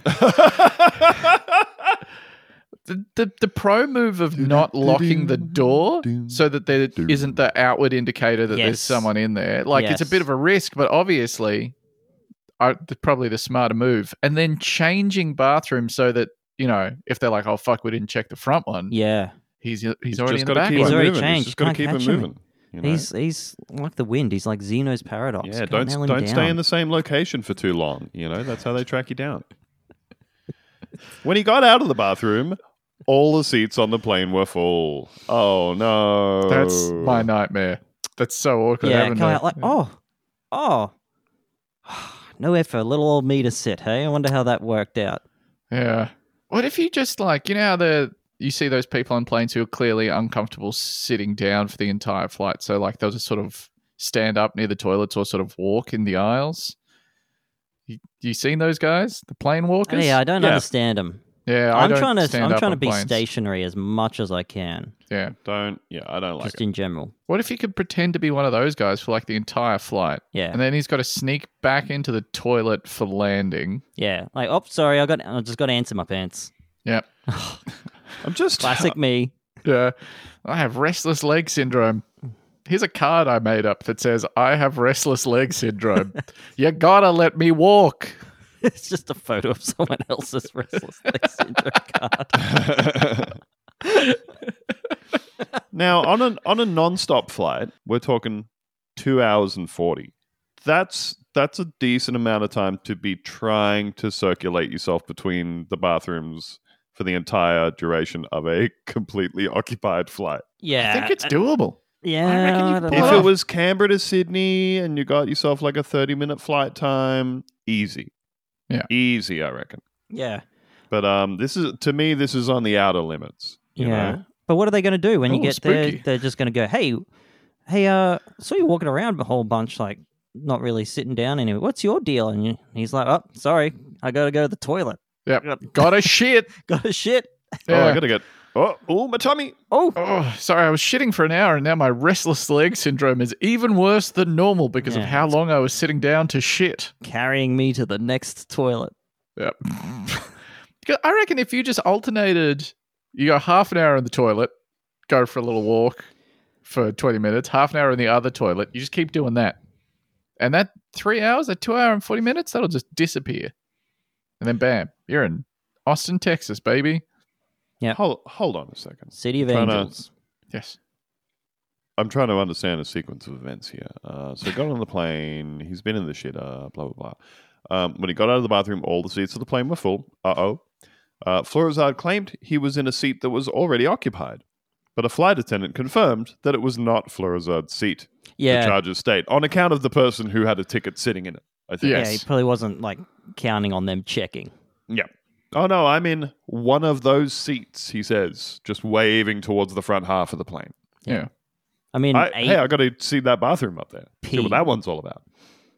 The, the the pro move of not locking the door so that there isn't the outward indicator that there's Yes. someone in there. Like, it's a Yes. bit of a risk, but obviously, uh, th- probably the smarter move. And then changing bathrooms so that, you know, if they're like, "Oh fuck, we didn't check the front one," Yeah, he's he's already just in the gotta back. keep He's it one. already moving. changed. He's just got to Can't keep it catch him. moving. You know? he's he's like the wind. He's like Xeno's paradox. Yeah, Can't don't nail him don't stay down. in the same location for too long. You know, that's how they track you down. When he got out of the bathroom, all the seats on the plane were full. Oh no. That's my nightmare. That's so awkward. Yeah, having come to- out like oh, oh. Nowhere for little old me to sit. Hey, I wonder how that worked out. Yeah. What if you just like, you know how the you see those people on planes who are clearly uncomfortable sitting down for the entire flight, so like they'll just sort of stand up near the toilets or sort of walk in the aisles. You, you seen those guys, the plane walkers? Yeah, I don't Yeah. understand them. Yeah, I I'm don't trying to stand I'm up trying to on be planes. stationary as much as I can, Yeah. Don't yeah, I don't like just it. in general. What if you could pretend to be one of those guys for like the entire flight, Yeah, and then he's got to sneak back into the toilet for landing? yeah. Like, oh, sorry, I got I just got to answer my pants. Yep. I'm just Classic me. Yeah. I have restless leg syndrome. here's a card I made up that says, I have restless leg syndrome. You gotta let me walk. It's just a photo of someone else's restless leg syndrome card. Now, on an on a non-stop flight, we're talking two hours and forty. That's that's a decent amount of time to be trying to circulate yourself between the bathrooms for the entire duration of a completely occupied flight. Yeah. I think it's doable. Yeah. I reckon you I don't pull If know. it was Canberra to Sydney and you got yourself like a thirty-minute flight time, easy. Yeah. Easy, I reckon. Yeah. But um, this is to me, this is on the outer limits. You Yeah. know? But what are they going to do when you Ooh, get there? spooky. They're just going to go, hey, hey, uh, saw you walking around a whole bunch, like not really sitting down anywhere. What's your deal? And you, he's like, oh, sorry, I got to go to the toilet. Yep. Gotta shit. Got to shit. Oh, I Yeah. gotta get. Oh, oh, my tummy. Oh, Oh, sorry, I was shitting for an hour and now my restless leg syndrome is even worse than normal because Yeah. of how long I was sitting down to shit. carrying me to the next toilet. Yep. 'Cause I reckon if you just alternated, you go half an hour in the toilet, go for a little walk for twenty minutes, half an hour in the other toilet, you just keep doing that. And that three hours, that two hour and forty minutes, that'll just disappear. And then bam, you're in Austin, Texas, baby. Yep. Hold, hold on a second. City of Trying to- Angels. Yes. I'm trying to understand a sequence of events here. Uh, so he got on the plane. He's been in the shitter, blah, blah, blah. Um, when he got out of the bathroom, all the seats of the plane were full. Uh-oh. Uh, Florizard claimed he was in a seat that was already occupied. But a flight attendant confirmed that it was not Florizard's seat. The Yeah. charges state, on account of the person who had a ticket sitting in it, I think. Yeah. Yeah, he Yes. probably wasn't like counting on them checking. Yeah. Oh, no, I'm in one of those seats, he says, just waving towards the front half of the plane. Yeah. I mean, I, eight, hey, I got to see that bathroom up there. See P. what that one's all about.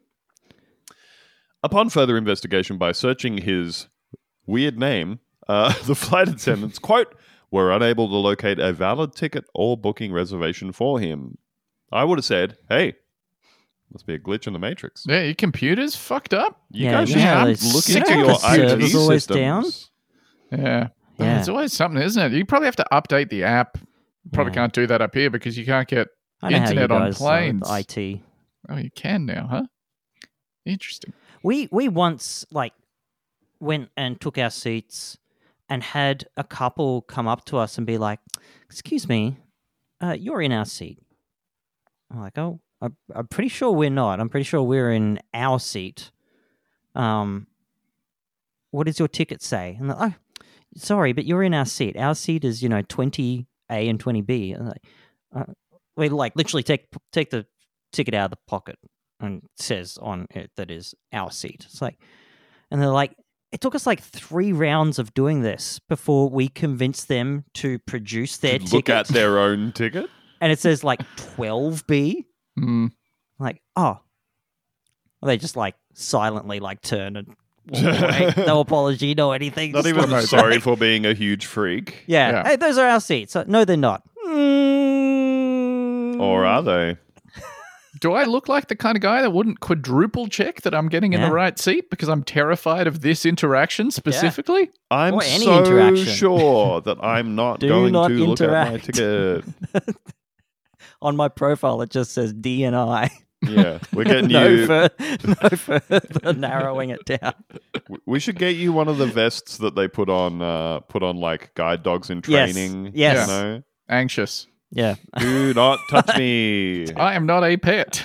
Upon further investigation by searching his weird name, uh, the flight attendants, quote, were unable to locate a valid ticket or booking reservation for him. I would have said, hey, must be a glitch in the matrix. Yeah, your computer's fucked up. You Yeah, guys you should know how look they into sick your the I T server's always systems. Yeah. Yeah. There's always something, isn't it? You probably have to update the app. Probably Yeah. can't do that up here because you can't get. I know how you internet on guys are with planes. I T. Oh, you can now, huh? Interesting. We we once like went and took our seats and had a couple come up to us and be like, "Excuse me, uh, you're in our seat." I'm like, "Oh, I, I'm pretty sure we're not. I'm pretty sure we're in our seat." Um, what does your ticket say? And they're like, oh, sorry, but you're in our seat. Our seat is, you know, twenty A and twenty B. And like, uh, we like literally take take the ticket out of the pocket and it says on it that is our seat. It's like, and they're like, it took us like three rounds of doing this before we convinced them to produce their Look ticket. at their own ticket. And it says like twelve B. Mm. Like, oh, they just like silently like turn and walk away. No apology, no anything. Not just even like- sorry for being a huge freak. Yeah. Yeah. Hey, those are our seats. Uh, No, they're not. Mm. Or are they? Do I look like the kind of guy that wouldn't quadruple check that I'm getting in Yeah. the right seat because I'm terrified of this interaction specifically? I'm Or any so interaction. sure that I'm not Do going not to look at my interact. ticket. On my profile, it just says D and I. Yeah, we're getting no, you. fur- no further narrowing it down. We should get you one of the vests that they put on, uh, put on like guide dogs in Yes. training. Yes. You know, Anxious. Yeah. do not touch me. I am not a pet.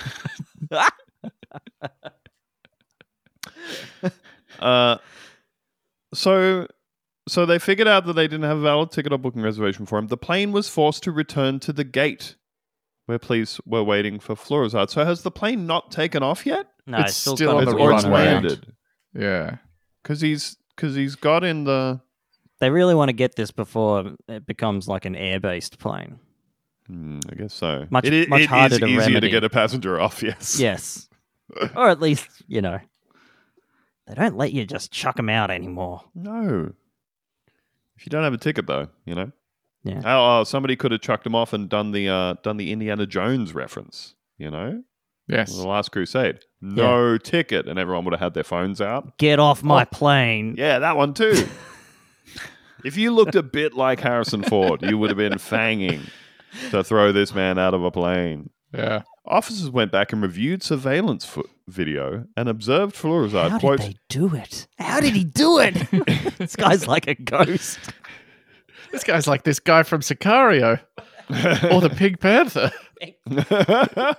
Uh, so, so they figured out that they didn't have a valid ticket or booking reservation for him. The plane was forced to return to the gate where police were waiting for Florizard. So has the plane not taken off yet? No, It's it's still, still got on It's, the or it's runway. landed Yeah. because he's because he's got in the. They really want to get this before it becomes like an air-based plane. Hmm, I guess so. Much- it, i- much it harder is to easier remedy. to get a passenger off. Yes. Yes. Or at least, you know, they don't let you just chuck them out anymore. No. If you don't have a ticket, though, you know. Yeah. Oh, oh, somebody could have chucked him off and done the uh, done the Indiana Jones reference. You know, Yes. The Last Crusade. No ticket, and everyone would have had their phones out. Get off my Oh. plane. Yeah, that one too. If you looked a bit like Harrison Ford, you would have been fanging to throw this man out of a plane. Yeah. Officers went back and reviewed surveillance fo- video and observed Florizard, How quote, did they do it? How did he do it? This guy's like a ghost. This guy's like this guy from Sicario or the Pink Panther. the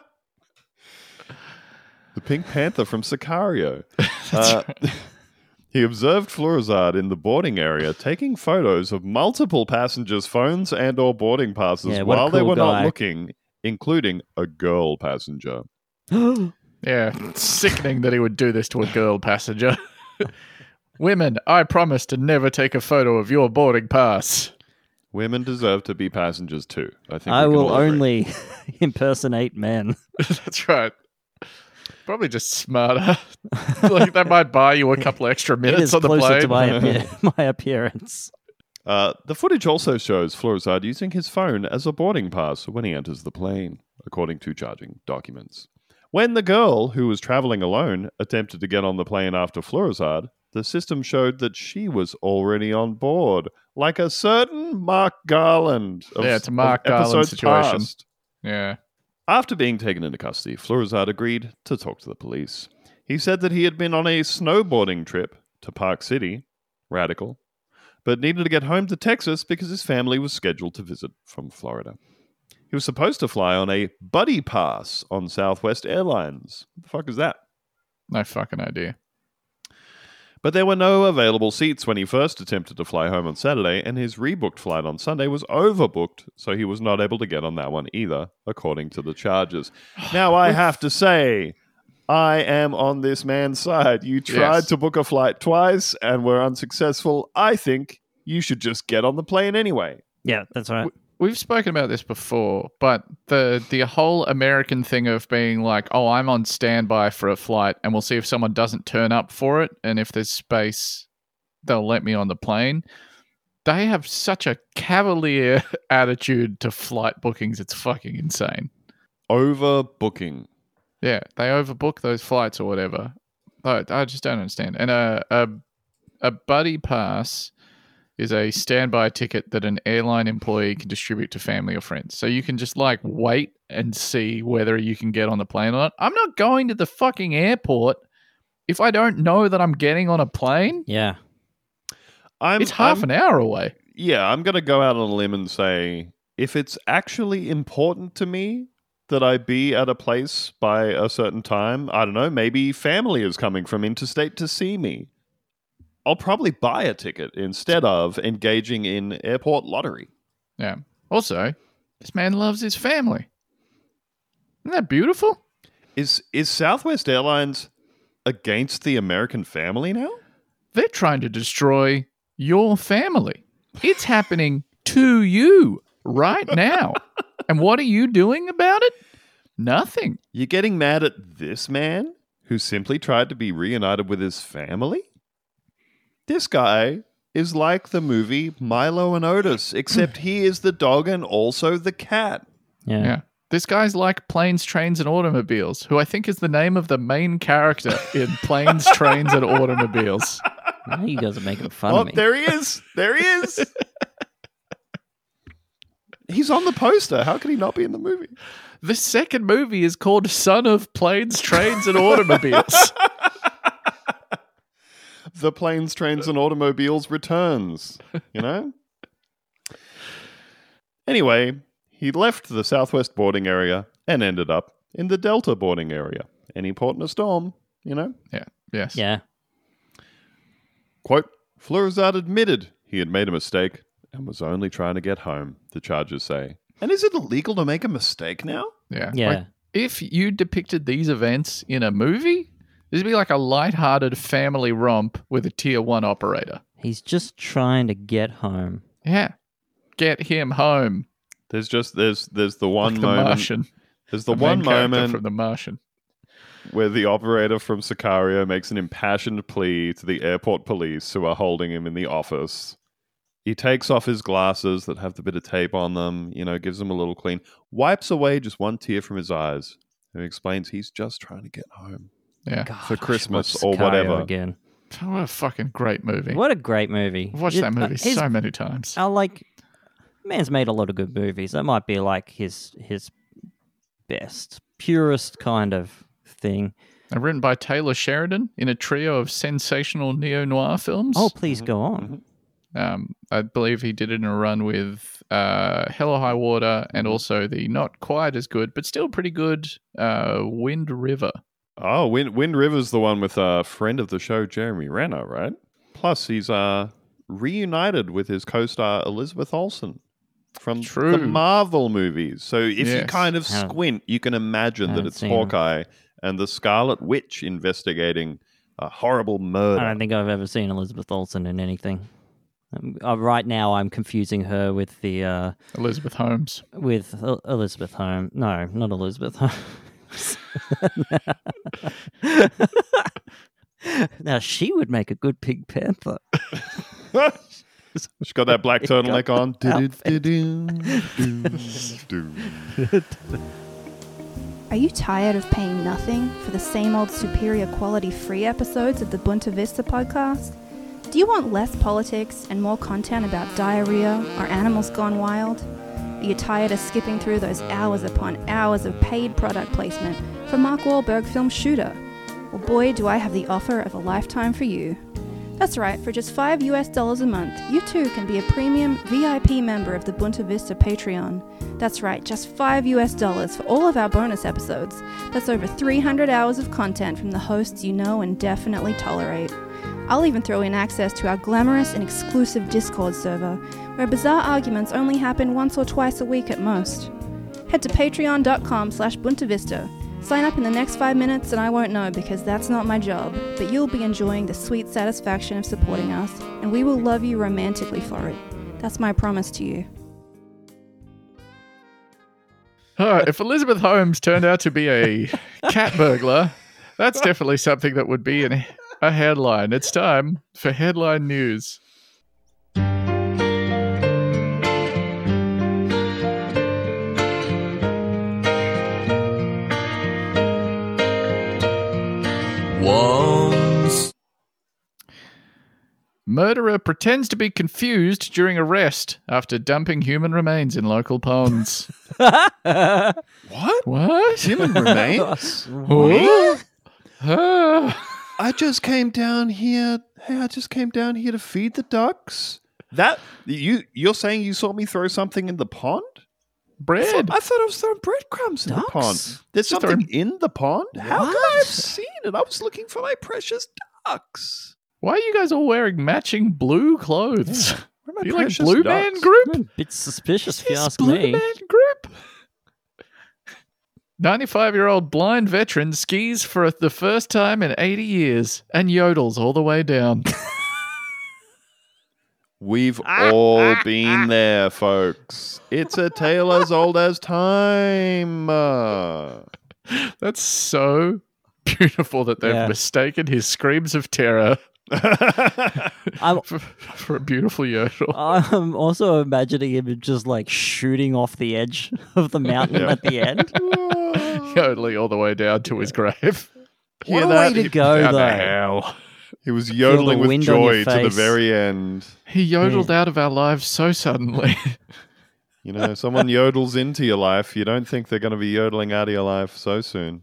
Pink Panther from Sicario. Uh, he observed Florizard in the boarding area taking photos of multiple passengers' phones and or boarding passes Yeah, what a while they cool were not guy. looking, including a girl passenger. Yeah, it's sickening that he would do this to a girl passenger. Women, I promise to never take a photo of your boarding pass. Women deserve to be passengers too. I think I we can will all agree. only impersonate men. That's right. Probably just smarter. Like that might buy you a couple extra It minutes is on the closer plane. to my, appear- my appearance. Uh, the footage also shows Florizard using his phone as a boarding pass when he enters the plane, according to charging documents. When the girl, who was traveling alone, attempted to get on the plane after Florizard, the system showed that she was already on board, like a certain Mark Garland. Of, Yeah, it's a Mark of Garland episodes situation. past. Yeah. After being taken into custody, Florizard agreed to talk to the police. He said that he had been on a snowboarding trip to Park City, radical, but needed to get home to Texas because his family was scheduled to visit from Florida. He was supposed to fly on a buddy pass on Southwest Airlines. What the fuck is that? No fucking idea. But there were no available seats when he first attempted to fly home on Saturday, and his rebooked flight on Sunday was overbooked, so he was not able to get on that one either, according to the charges. Now, I have to say, I am on this man's side. You tried Yes. to book a flight twice and were unsuccessful. I think you should just get on the plane anyway. Yeah, that's right. We've spoken about this before, but the the whole American thing of being like, oh, I'm on standby for a flight and we'll see if someone doesn't turn up for it. And if there's space, they'll let me on the plane. They have such a cavalier attitude to flight bookings. It's fucking insane. Overbooking. Yeah, they overbook those flights or whatever. I, I just don't understand. And a, a a buddy pass is a standby ticket that an airline employee can distribute to family or friends. So you can just like wait and see whether you can get on the plane or not. I'm not going to the fucking airport if I don't know that I'm getting on a plane. Yeah. I'm, It's half I'm- an hour away. Yeah, I'm going to go out on a limb and say if it's actually important to me that I be at a place by a certain time, I don't know, maybe family is coming from interstate to see me, I'll probably buy a ticket instead of engaging in airport lottery. Yeah. Also, this man loves his family. Isn't that beautiful? Is is Southwest Airlines against the American family now? They're trying to destroy your family. It's happening to you right now. And what are you doing about it? Nothing. You're getting mad at this man who simply tried to be reunited with his family? This guy is like the movie Milo and Otis, except he is the dog and also the cat. Yeah. Yeah. This guy's like Planes, Trains, and Automobiles, who I think is the name of the main character in Planes, Trains, and Automobiles. Now you guys are making fun Oh, of me. there he is. There he is. He's on the poster. How can he not be in the movie? The second movie is called Son of Planes, Trains, and Automobiles. The Planes, Trains, and Automobiles returns, you know? Anyway, he left the Southwest boarding area and ended up in the Delta boarding area. Any port in a storm, you know? Yeah. Yes. Yeah. Quote, Florizard admitted he had made a mistake and was only trying to get home, the charges say. And is it illegal to make a mistake now? Yeah. Yeah. Like, if you depicted these events in a movie, this would be like a lighthearted family romp with a tier one operator. He's just trying to get home. Yeah. Get him home. There's just there's there's the one Like the moment Martian. there's the, The one main character moment from The Martian. where the operator from Sicario makes an impassioned plea to the airport police who are holding him in the office. He takes off his glasses that have the bit of tape on them, you know, gives them a little clean, wipes away just one tear from his eyes, and explains he's just trying to get home Yeah. God, for I should Christmas watch or Sicario whatever. Again. What a fucking great movie. What a great movie. I've watched It- that movie uh, his- so many times. I like man's made a lot of good movies. That might be like his his best, purest kind of thing. And written by Taylor Sheridan in a trio of sensational neo-noir films. Oh, please go on. Um, I believe he did it in a run with uh, Hell or High Water and also the not quite as good, but still pretty good uh, Wind River. Oh, Wind, Wind River's the one with a friend of the show, Jeremy Renner, right? Plus, he's uh, reunited with his co-star Elizabeth Olsen from True. the Marvel movies. So if you Yes. kind of Haven't- squint, you can imagine that haven't it's seen 'em. Hawkeye and the Scarlet Witch investigating a horrible I murder. don't think I've ever seen Elizabeth Olsen in anything. Um, uh, right now, I'm confusing her with the uh, Elizabeth Holmes. with El- Elizabeth Holmes. No, not Elizabeth Holmes. Now she would make a good Pink Panther. She's got that black turtleneck on. outfit. Are you tired of paying nothing for the same old superior quality free episodes of the Bunta Vista podcast? Do you want less politics and more content about diarrhea or animals gone wild? Are you tired of skipping through those hours upon hours of paid product placement for Mark Wahlberg film Shooter? Well, boy, do I have the offer of a lifetime for you. That's right, for just five US dollars a month, you too can be a premium V I P member of the Bunta Vista Patreon. That's right, just five US dollars for all of our bonus episodes. That's over three hundred hours of content from the hosts you know and definitely tolerate. I'll even throw in access to our glamorous and exclusive Discord server, where bizarre arguments only happen once or twice a week at most. Head to patreon.com slash buntavista. Sign up in the next five minutes and I won't know because that's not my job, but you'll be enjoying the sweet satisfaction of supporting us, and we will love you romantically for it. That's my promise to you. Oh, if Elizabeth Holmes turned out to be a cat burglar, that's definitely something that would be in a headline. It's time for headline news. Once. Murderer pretends to be confused during arrest after dumping human remains in local ponds. What? What? Human remains? What? Ah. I just came down here. Hey, I just came down here to feed the ducks. That you you're saying you saw me throw something in the pond? I Bread. thought, I thought I was throwing breadcrumbs in the Ducks? pond. There's Just something throwing- in the pond? How could I What? have seen it? I was looking for my precious ducks. Why are you guys all wearing matching blue clothes? Where are my Are you like precious Blue ducks? Man Group? A bit suspicious, if you Is ask Blue me. Man Group? ninety-five-year-old blind veteran skis for the first time in eighty years and yodels all the way down. We've all been there, folks. It's a tale as old as time. Uh, That's so beautiful that they've Yeah. mistaken his screams of terror I'm, for, for a beautiful yodel. I'm also imagining him just like shooting off the edge of the mountain Yeah. at the end. Yodeling all the way down to his grave. What Hear a that? way to go, Down the though. hell. He was yodeling the with wind on your joy to the face. very end. He yodeled out of our lives so suddenly. You know, someone yodels into your life. You don't think they're going to be yodeling out of your life so soon.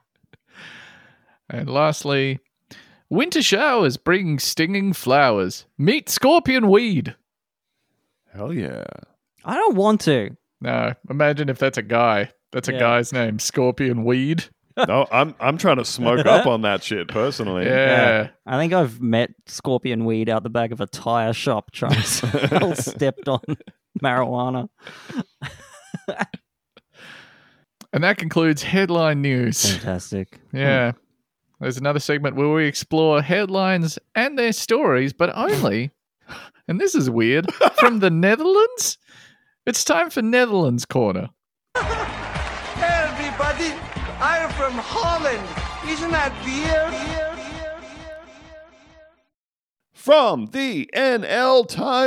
And lastly, winter showers bring stinging flowers. Meet scorpion weed. Hell yeah. I don't want to. No, imagine if that's a guy. That's a Yeah. guy's name, Scorpion Weed. No, I'm I'm trying to smoke up on that shit personally. Yeah. I think I've met scorpion weed out the back of a tire shop trying to sell stepped on marijuana. And that concludes headline news. Fantastic. Yeah. There's another segment where we explore headlines and their stories, but only, and this is weird, from the Netherlands. It's time for Netherlands Corner. Hey everybody, I'm from Holland. Isn't that beer? From the N L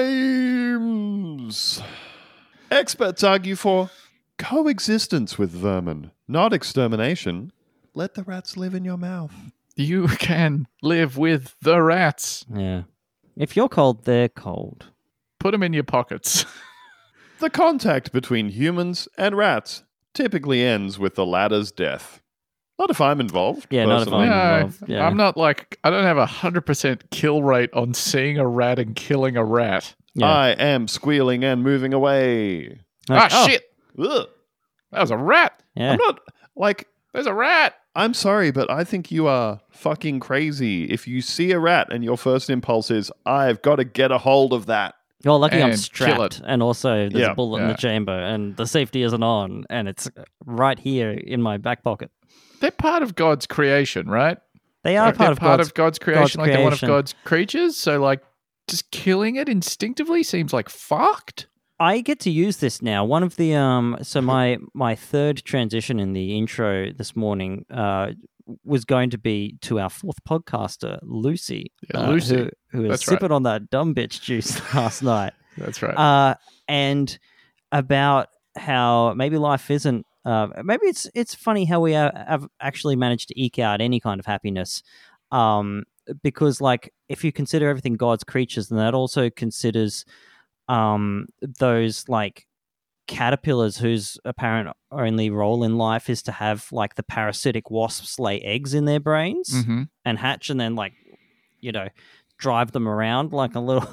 Times. Experts argue for coexistence with vermin, not extermination. Let the rats live in your mouth. You can live with the rats. Yeah. If you're cold, they're cold. Put them in your pockets. The contact between humans and rats typically ends with the ladder's death. Not if I'm involved. Yeah, not if personally. I'm No, involved. Yeah. I'm not like I don't have a hundred percent kill rate on seeing a rat and killing a rat. Yeah. I am squealing and moving away. Like, ah oh, shit! Ugh. That was a rat. Yeah. I'm not like. There's a rat. I'm sorry, but I think you are fucking crazy. If you see a rat and your first impulse is, I've got to get a hold of that. You're lucky I'm And kill strapped, it. and also there's Yeah. a bullet in Yeah. the chamber, and the safety isn't on, and it's right here in my back pocket. They're part of God's creation, right? They are They're part of part God's, of God's creation, God's like they're one of creation. God's creatures. So, like, just killing it instinctively seems like fucked. I get to use this now. One of the um, so my my third transition in the intro this morning uh was going to be to our fourth podcaster, Lucy, Yeah, uh, Lucy. who who was That's right. sipping on that dumb bitch juice last night. That's right. uh, and about how maybe life isn't. Uh, maybe it's it's funny how we uh, have actually managed to eke out any kind of happiness, um, because like if you consider everything God's creatures, then that also considers um, those like caterpillars whose apparent only role in life is to have like the parasitic wasps lay eggs in their brains hmm and hatch, and then like you know drive them around like a little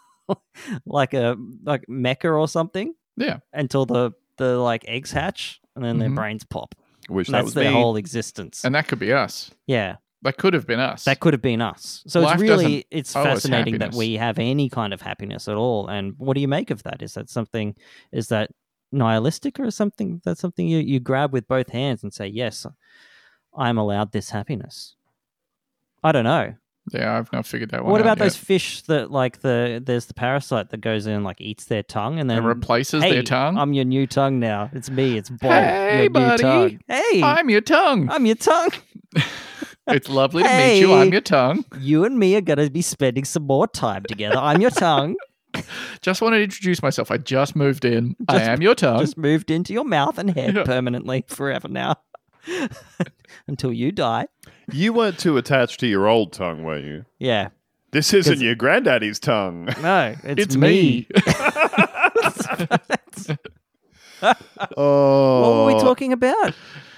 like a like mecha or something Yeah. until the the like eggs hatch and then their Mhm. brains pop. Wish And that that's was their me. whole existence. And that could be us. yeah, That could have been us. that could have been us. So Life it's really doesn't it's owe us fascinating that happiness. we have any kind of happiness at all. And what do you make of that? Is that something? Is that nihilistic, or is something that's something you you grab with both hands and say, yes, I am allowed this happiness? I don't know. yeah, I've not figured that one What out about yet. those fish that like the there's the parasite that goes in and like eats their tongue and then And replaces hey, their tongue? I'm your new tongue now. It's me. It's Bob. Hey, your buddy. New tongue. Hey, I'm, I'm your tongue. your tongue. It's lovely to meet you. Hey. I'm your tongue. You and me are gonna be spending some more time together. I'm your tongue. Just wanted to introduce myself. I just moved in. I Just- am your tongue. Just moved into your mouth and head Yeah. permanently forever now, until you die. You weren't too attached to your old tongue, were you? Yeah. This isn't 'Cause- your granddaddy's tongue. No, it's, It's me. Oh, What were we talking about?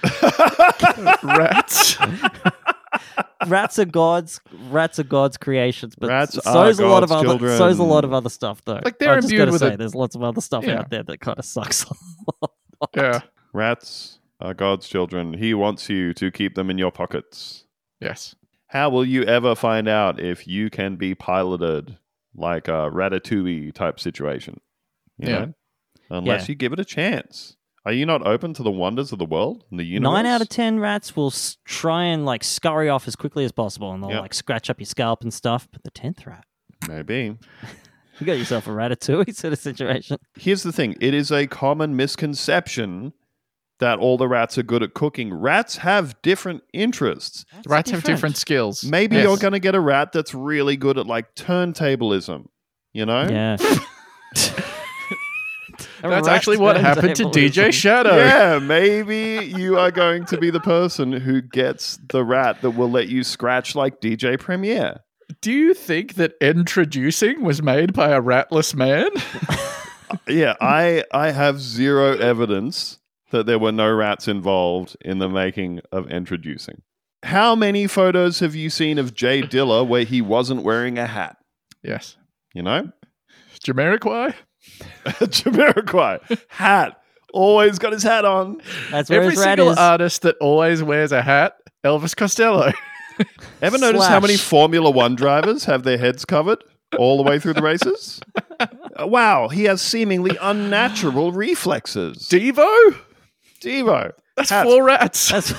Rats. Rats are God's rats are God's creations, but Rats so's are a lot of God's other children. so's a lot of other stuff though. Like, they're I just imbued gotta with say, a- there's lots of other stuff Yeah. out there that kind of sucks. a lot. Yeah. Rats are God's children. He wants you to keep them in your pockets. Yes. How will you ever find out if you can be piloted like a Ratatouille type situation? You Yeah. know? Unless Yeah. you give it a chance. Are you not open to the wonders of the world and the universe? Nine out of ten rats will s- try and like scurry off as quickly as possible, and they'll Yep. like scratch up your scalp and stuff. But the tenth rat, Maybe. you got yourself a ratatouille sort of situation. Here's the thing. It is a common misconception that all the rats are good at cooking. Rats have different interests. Rats have different skills. Maybe Yes. you're going to get a rat that's really good at like turntablism, you know? Yeah. A That's rat actually what happened to D J turntablism. Shadow. Yeah, maybe you are going to be the person who gets the rat that will let you scratch like D J Premier. Do you think that Introducing was made by a ratless man? Yeah, I I have zero evidence that there were no rats involved in the making of Introducing. How many photos have you seen of Jay Dilla where he wasn't wearing a hat? Yes. You know? Jamiroquai? Jamiroquai. Hat. Always got his hat on. That's where Every his rat single is. artist that always wears a hat, Elvis Costello. Ever notice how many Slash. Formula One drivers have their heads covered all the way through the races? Uh, wow, he has seemingly unnatural reflexes. Devo? Devo. That's Hats. four rats. That's,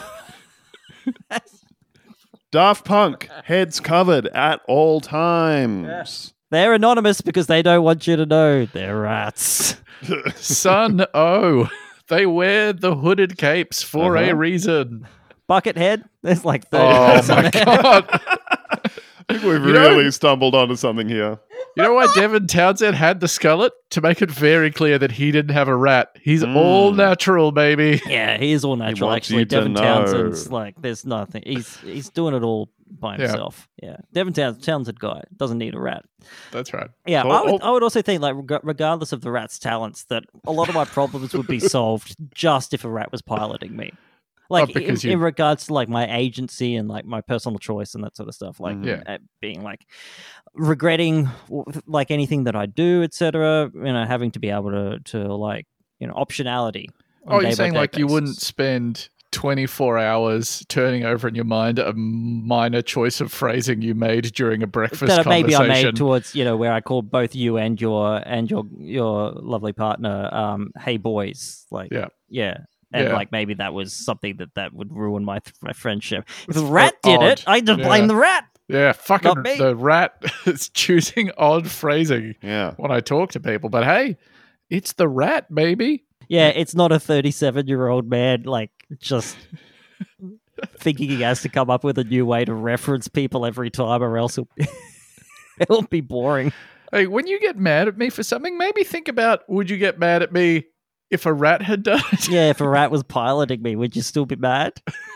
Daft Punk, heads covered at all times. they're anonymous because they don't want you to know they're rats. Son O. They wear the hooded capes for a Uh-huh. reason. Buckethead, there's like thirty. Oh rats in my there. god. I think we've You know- really stumbled onto something here. You know why Devin Townsend had the skullet? To make it very clear that he didn't have a rat. He's Mm. all natural, baby. Yeah, he is all natural. wants Actually, you to Devin know. Townsend's like, there's nothing. He's he's doing it all by Yeah. himself. Yeah, Devin Towns, talented guy, doesn't need a rat. That's right. Yeah, So- I would. I would also think, like, reg- regardless of the rat's talents, that a lot of my problems would be solved just if a rat was piloting me. Like in, because you- in regards to like my agency and like my personal choice and that sort of stuff, like Mhm. Yeah. uh, being like regretting w- like anything that I do, et cetera. You know, having to be able to to like you know optionality. on Oh, a you're day-by-day saying like you wouldn't basis. spend twenty-four hours turning over in your mind a minor choice of phrasing you made during a breakfast that maybe I conversation. made towards you know where I called both you and your and your your lovely partner, um, hey boys, like Yeah. yeah. And Yeah. like maybe that was something that that would ruin my my friendship. If It's the rat did odd. it, I just Yeah. blame the rat. Yeah, fucking Not me. the rat is choosing odd phrasing Yeah. when I talk to people. But hey, it's the rat, baby. Yeah, it's not a thirty-seven year old man like just thinking he has to come up with a new way to reference people every time, or else it'll be, it'll be boring. Hey, when you get mad at me for something, maybe think about would you get mad at me if a rat had done it? Yeah, if a rat was piloting me, would you still be mad?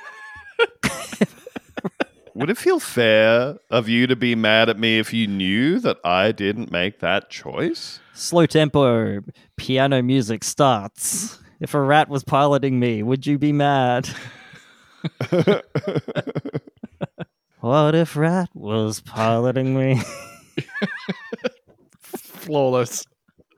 Would it feel fair of you to be mad at me if you knew that I didn't make that choice? Slow tempo piano music starts. If a rat was piloting me, would you be mad? What if rat was piloting me? Flawless.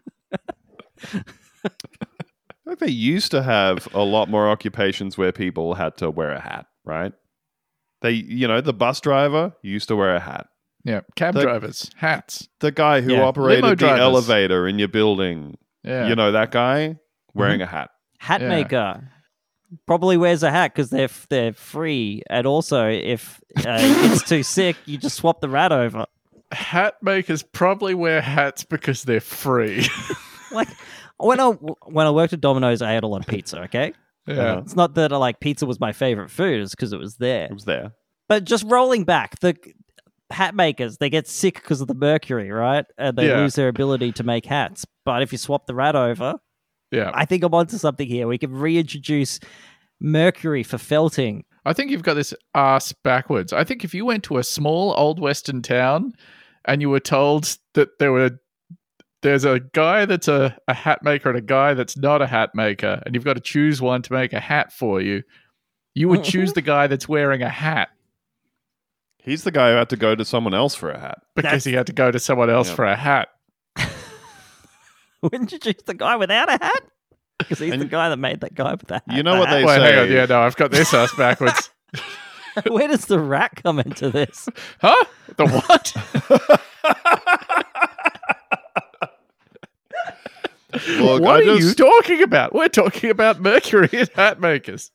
Like they used to have a lot more occupations where people had to wear a hat, right? They, you know, the bus driver used to wear a hat. Yeah, cab The- drivers, hats. The guy who Yeah. operated Limo the drivers. elevator in your building, Yeah, you know, that guy wearing a hat. Hat Yeah. maker probably wears a hat because they're they're free, and also if uh, he gets too sick, you just swap the rat over. hat makers probably wear hats because they're free. Like when I when I worked at Domino's, I ate a lot of pizza. Okay, yeah, Uh-huh. it's not that I like pizza was my favorite food; it's because it was there. It was there. But just rolling back, the hat makers, they get sick because of the mercury, right? And they Yeah. lose their ability to make hats. But if you swap the rat over, yeah. I think I'm onto something here. We can reintroduce mercury for felting. I think you've got this ass backwards. I think if you went to a small old western town and you were told that there were there's a guy that's a, a hat maker and a guy that's not a hat maker, and you've got to choose one to make a hat for you, you would choose the guy that's wearing a hat He's the guy who had to go to someone else for a hat. because That's- he had to go to someone else Yeah. for a hat. Wouldn't you choose the guy without a hat? Because he's And- the guy that made that guy with the hat. You know the what hat. they Wait, hang on. say- Yeah, no, I've got this ass backwards. Where does the rat come into this? Huh? The what? Look, what I are you just- talking about? We're talking about mercury and hat makers.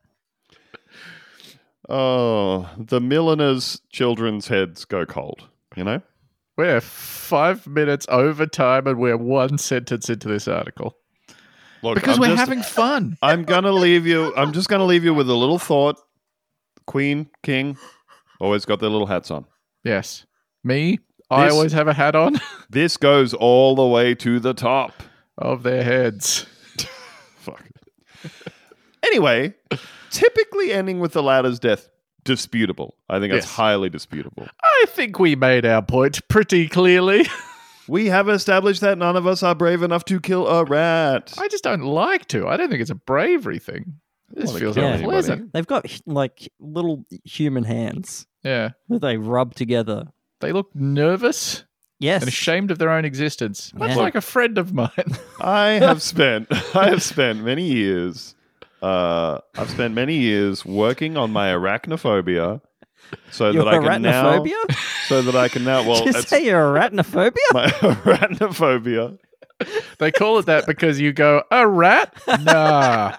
Oh, the milliners' children's heads go cold, you know? We're five minutes over time and we're one sentence into this article. Look, Because I'm we're just- having fun. I'm gonna leave you. I'm just gonna leave you with a little thought. Queen, king, always got their little hats on. Yes. Me, I This- always have a hat on This goes all the way to the top. of their heads. Fuck. Anyway, typically ending with the ladder's death disputable. I think that's Yes. highly disputable. I think we made our point pretty clearly. We have established that none of us are brave enough to kill a rat. I just don't like to. I don't think it's a bravery thing. This Wanna feels kill Yeah. unpleasant. They've got like little human hands Yeah. that they rub together. They look nervous Yes. and ashamed of their own existence. Much Yeah. like a friend of mine. I have spent I have spent many years uh I've spent many years working on my arachnophobia so Your that I can now arachnophobia? so that I can now well Did you it's say you're arachnophobia? my arachnophobia. They call it that because you go, a rat? Nah.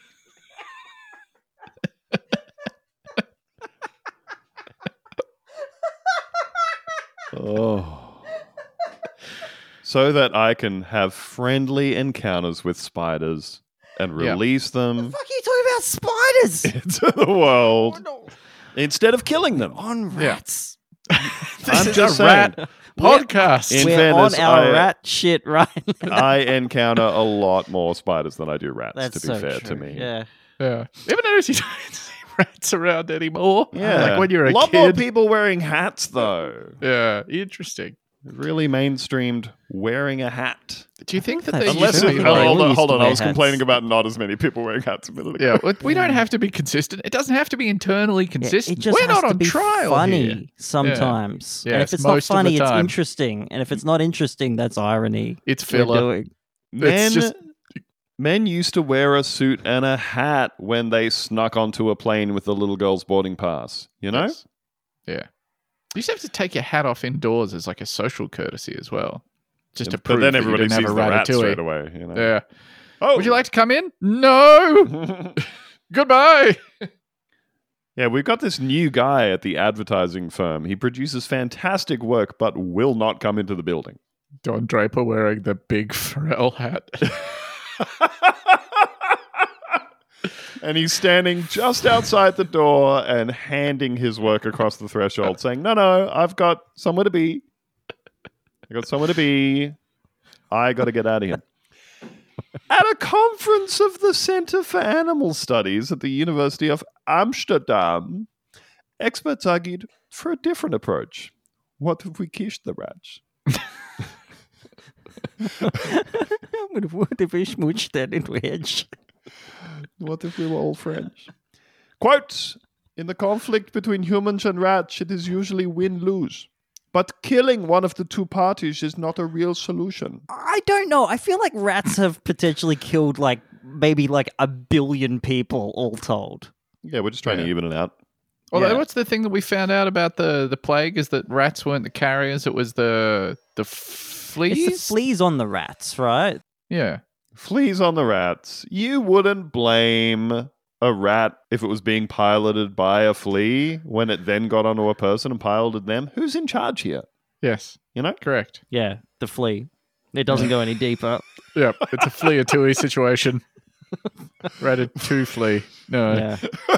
Oh. So that I can have friendly encounters with spiders and Yeah. release them Fuck are you talking about spiders? into the world instead of killing them. On Yeah. rats. This I'm is just a rat saying. podcast. In We're fairness, on our I- rat shit right now. I encounter a lot more spiders than I do rats, That's to be so fair true. to me. Yeah. Yeah. You ever notice you don't see rats around anymore. Yeah. Like when you're a lot kid. more people wearing hats, though. Yeah, interesting. Really mainstreamed wearing a hat. Do you think that That's there Unless used to it, be They oh, like, hold all on, used hold to on. I wear was hats. complaining about not as many people wearing hats a minute ago. yeah, we- we don't have to be consistent. It doesn't have to be internally Yeah, consistent. it just We're has not to on be trial funny here. sometimes. Yeah, and it's if it's not most of the funny, it's time. interesting. And if it's not interesting, that's irony. It's We're filler. doing. Men, just- men used to wear a suit and a hat when they snuck onto a plane with the little girl's boarding pass. You know? Yes. Yeah. You used to have to take your hat off indoors as like a social courtesy as well. Just to but prove then that everybody you didn't sees have the a rat ratatouille. straight away. You know? Yeah. Oh, Would you like to come in? No. Goodbye. Yeah, we've got this new guy at the advertising firm. He produces fantastic work, but will not come into the building. Don Draper wearing the big Pharrell hat. And he's standing just outside the door and handing his work across the threshold, saying, "No, no, I've got somewhere to be. I got somewhere to be. I got to get out of here." At a conference of the Center for Animal Studies at the University of Amsterdam, experts argued for a different approach. What if we kissed the rats? What if we smooched that into hedge? What if we were all friends? Quote, in the conflict between humans and rats, it is usually win-lose. But killing one of the two parties is not a real solution. I don't know. I feel like rats have potentially killed like maybe like a billion people all told. Yeah, we're just trying Yeah. to even it out. Although, Yeah. what's the thing that we found out about the, the plague is that rats weren't the carriers. It was the the fleas. It's the fleas on the rats, right? Yeah. Fleas on the rats. You wouldn't blame a rat if it was being piloted by a flea when it then got onto a person and piloted them. Who's in charge here? Yes. You know? Correct. Yeah, the flea. It doesn't go any deeper. Yep. It's a flea or two situation. Ratatouille flea. No. Yeah.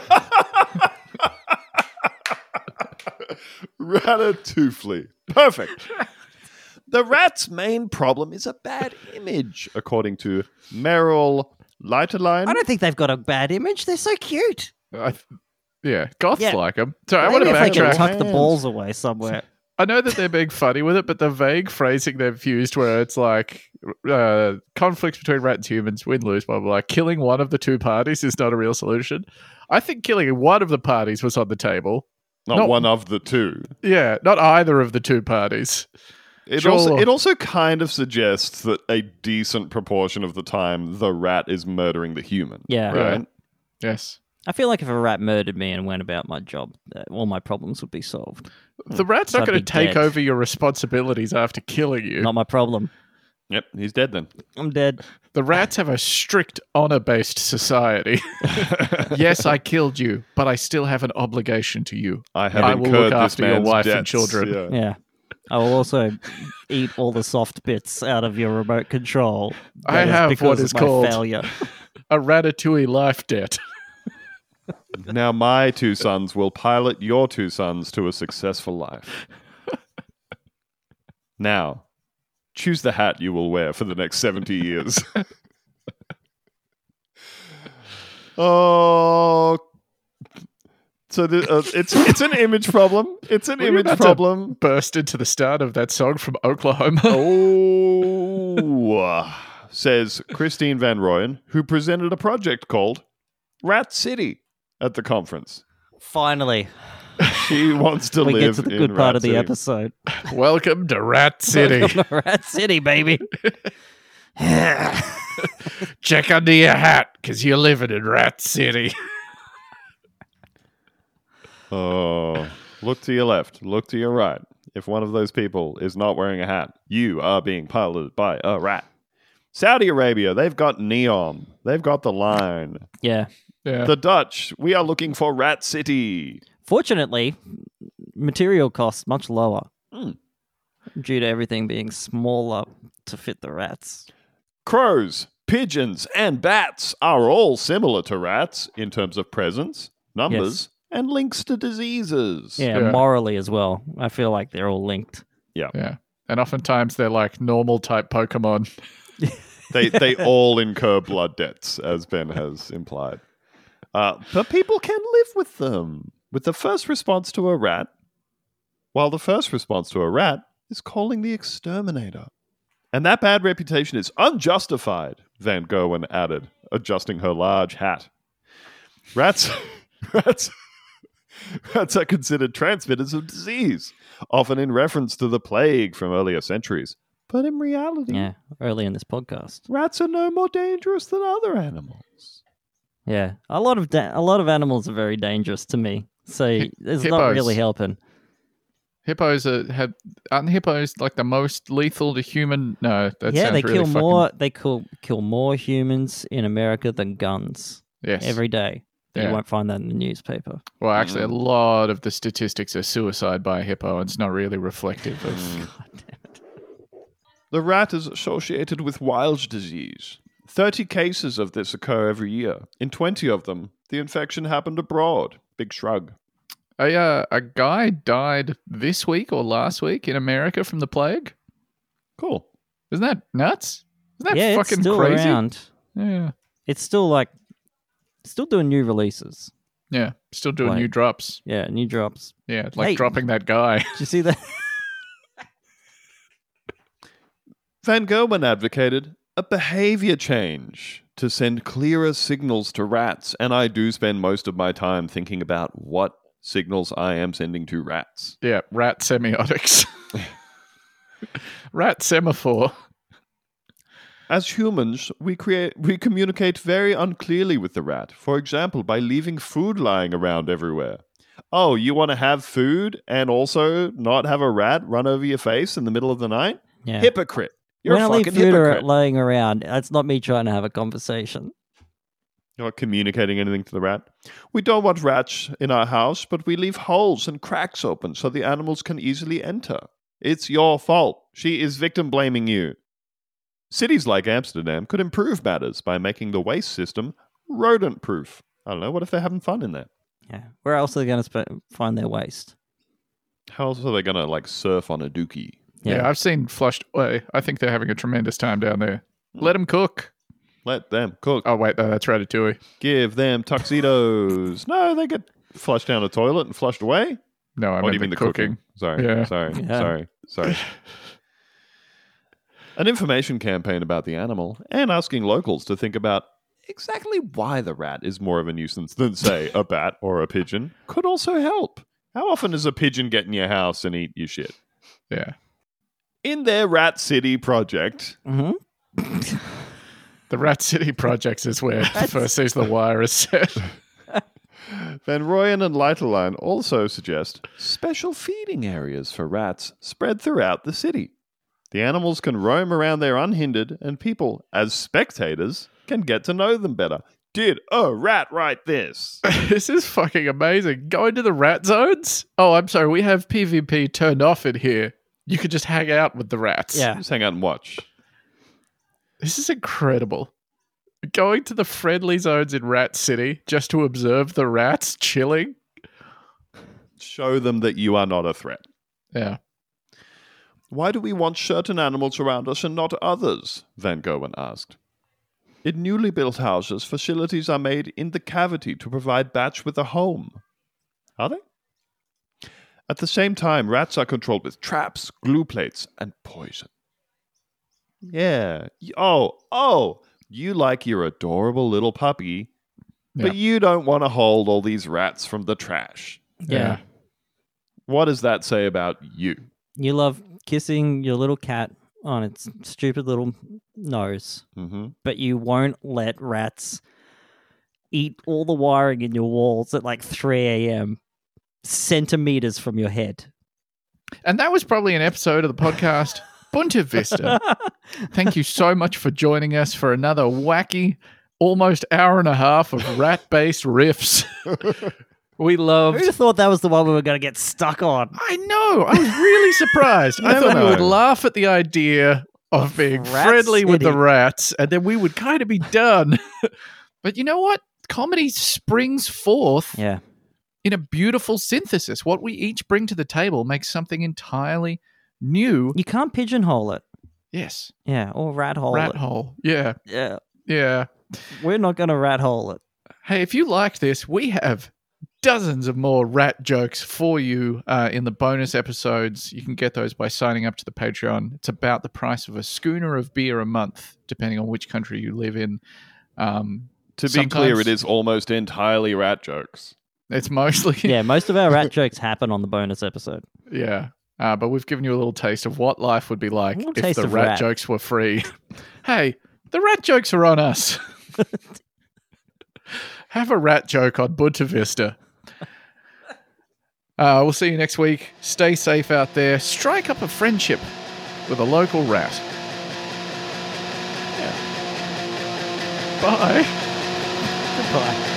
Ratatouille. Perfect. The rat's main problem is a bad image, according to Meryl Leiterlein. I don't think they've got a bad image. They're so cute. I th- yeah. Goths Yeah. like them. So I want Maybe to if they can backtrack. tuck the Hands. balls away somewhere. I know that they're being funny with it, but the vague phrasing they've used where it's like uh, conflicts between rat and humans, win, lose, blah, blah, blah. Killing one of the two parties is not a real solution. I think killing one of the parties was on the table. Not, Not- one of the two. Yeah, not either of the two parties. It Sure. also it also kind of suggests that a decent proportion of the time the rat is murdering the human. Yeah. Right? Yes. I feel like if a rat murdered me and went about my job, uh, all my problems would be solved. The rat's So not I'd going be to take dead. over your responsibilities after killing you. Not my problem. Yep, he's dead then. I'm dead. The rats have a strict honor-based society. Yes, I killed you, but I still have an obligation to you. I have I will incurred look this after your man's wife and debts. children. Yeah. Yeah. I will also eat all the soft bits out of your remote control. I That is have because what of is my called- failure. A ratatouille life debt. Now my two sons will pilot your two sons to a successful life. Now, choose the hat you will wear for the next seventy years. Oh, so the, uh, it's it's an image problem. It's an Were you image about to problem. Burst into the start of that song from Oklahoma. Oh, uh, says Christine Van Rooyen, who presented a project called Rat City at the conference. Finally, She wants to we live get to the in good part Rat of the City. episode. Welcome to Rat City. Welcome to Rat City, baby. Check under your hat, because you're living in Rat City. Oh, look to your left, look to your right. If one of those people is not wearing a hat, you are being piloted by a rat. Saudi Arabia, they've got neon. They've got the line. Yeah. Yeah. The Dutch, we are looking for Rat City. Fortunately, material costs much lower Hmm. due to everything being smaller to fit the rats. Crows, pigeons, and bats are all similar to rats in terms of presence, numbers, and links to diseases. Yeah, Yeah. morally as well. I feel like they're all linked. Yeah. And oftentimes they're like normal type Pokemon. They they all incur blood debts, as Ben has implied. Uh, but people can live with them. With the first response to a rat, while the first response to a rat is calling the exterminator. And that bad reputation is unjustified, Van Gerwen added, adjusting her large hat. Rats, rats, rats are considered transmitters of disease, often in reference to the plague from earlier centuries. But in reality, Yeah, early in this podcast. rats are no more dangerous than other animals. Yeah, a lot of da- a lot of animals are very dangerous to me. So Hi- it's not hippos. really helping. Hippos are have aren't hippos like the most lethal to human? No, that yeah, sounds they really kill fucking- more. They kill kill more humans in America than guns Yes. every day. Yeah. You won't find that in the newspaper. Well, actually, a lot of the statistics are suicide by a hippo. And it's not really reflective of. God damn it. The rat is associated with Weil's disease. thirty cases of this occur every year. In twenty of them, the infection happened abroad. Big shrug. A uh, a guy died this week or last week in America from the plague. Cool. Isn't that nuts? Isn't that Yeah, it's fucking still crazy? around. Yeah, It's still like still doing new releases. yeah. Still doing Like- new drops. Yeah, new drops. Yeah, like Hey. dropping that guy. Did you see that? Van Gerwen advocated a behavior change to send clearer signals to rats, and I do spend most of my time thinking about what signals I am sending to rats. Yeah, rat semiotics. Rat semaphore. As humans, we create we communicate very unclearly with the rat. For example, by leaving food lying around everywhere. Oh, you want to have food and also not have a rat run over your face in the middle of the night? Yeah. Hypocrite. You're when a I leave fucking food ar- hypocrite. laying around, that's not me trying to have a conversation. You're not communicating anything to the rat. We don't want rats in our house, but we leave holes and cracks open so the animals can easily enter. It's your fault. She is victim blaming you. Cities like Amsterdam could improve matters by making the waste system rodent proof. I don't know. What if they're having fun in there? Yeah. Where else are they going to sp- find their waste? How else are they going to like surf on a dookie? Yeah. I've seen Flushed Away. I think they're having a tremendous time down there. Let them cook. Let them cook. Oh, wait, no, that's Ratatouille. Give them tuxedos. No, they get flushed down a toilet and flushed away. No, I What do meant you mean the the cooking. cooking? Sorry, Yeah. sorry, Yeah. sorry, sorry. An information campaign about the animal and asking locals to think about exactly why the rat is more of a nuisance than, say, a bat or a pigeon could also help. How often does a pigeon get in your house and eat your shit? Yeah. In their Rat City project, Mm-hmm. The Rat City projects is where the first season of The Wire is set. Van Rooyen and Leiterlein also suggest special feeding areas for rats spread throughout the city. The animals can roam around there unhindered, and people, as spectators, can get to know them better. Did a rat write this? This is fucking amazing. Go into the rat zones. Oh, I'm sorry. We have PvP turned off in here. You could just hang out with the rats. Yeah. Just hang out and watch. This is incredible. Going to the friendly zones in Rat City just to observe the rats chilling. Show them that you are not a threat. Yeah. Why do we want certain animals around us and not others? Van Gerwen asked. In newly built houses, facilities are made in the cavity to provide bats with a home. Are they? At the same time, rats are controlled with traps, glue plates, and poison. Yeah. Y- Oh, oh, you like your adorable little puppy, Yeah. but you don't want to hold all these rats from the trash. Yeah. What does that say about you? You love kissing your little cat on its stupid little nose, Mm-hmm. but you won't let rats eat all the wiring in your walls at like three a.m. centimeters from your head. And that was probably an episode of the podcast Bunta Vista. Thank you so much for joining us for another wacky, almost hour and a half of rat-based riffs. We loved... Who'd have thought that was the one we were going to get stuck on? I know. I was really surprised. I never thought we would know. laugh at the idea of being Rat friendly with the City. rats, and then we would kind of be done. But you know what? Comedy springs forth Yeah. in a beautiful synthesis. What we each bring to the table makes something entirely new. You can't pigeonhole it. Yes. Yeah, or rat hole Rat it. hole. Yeah. Yeah. Yeah. We're not going to rat hole it. Hey, if you liked this, we have dozens of more rat jokes for you uh, in the bonus episodes. You can get those by signing up to the Patreon. It's about the price of a schooner of beer a month, depending on which country you live in. Um, To be sometimes- clear, it is almost entirely rat jokes. It's mostly... Yeah, most of our rat jokes happen on the bonus episode. Yeah. Uh, but we've given you a little taste of what life would be like A little if taste the of rat rat. jokes were free. Hey, the rat jokes are on us. Have a rat joke on Bunta Vista. Uh, we'll see you next week. Stay safe out there. Strike up a friendship with a local rat. Yeah. Bye. Goodbye.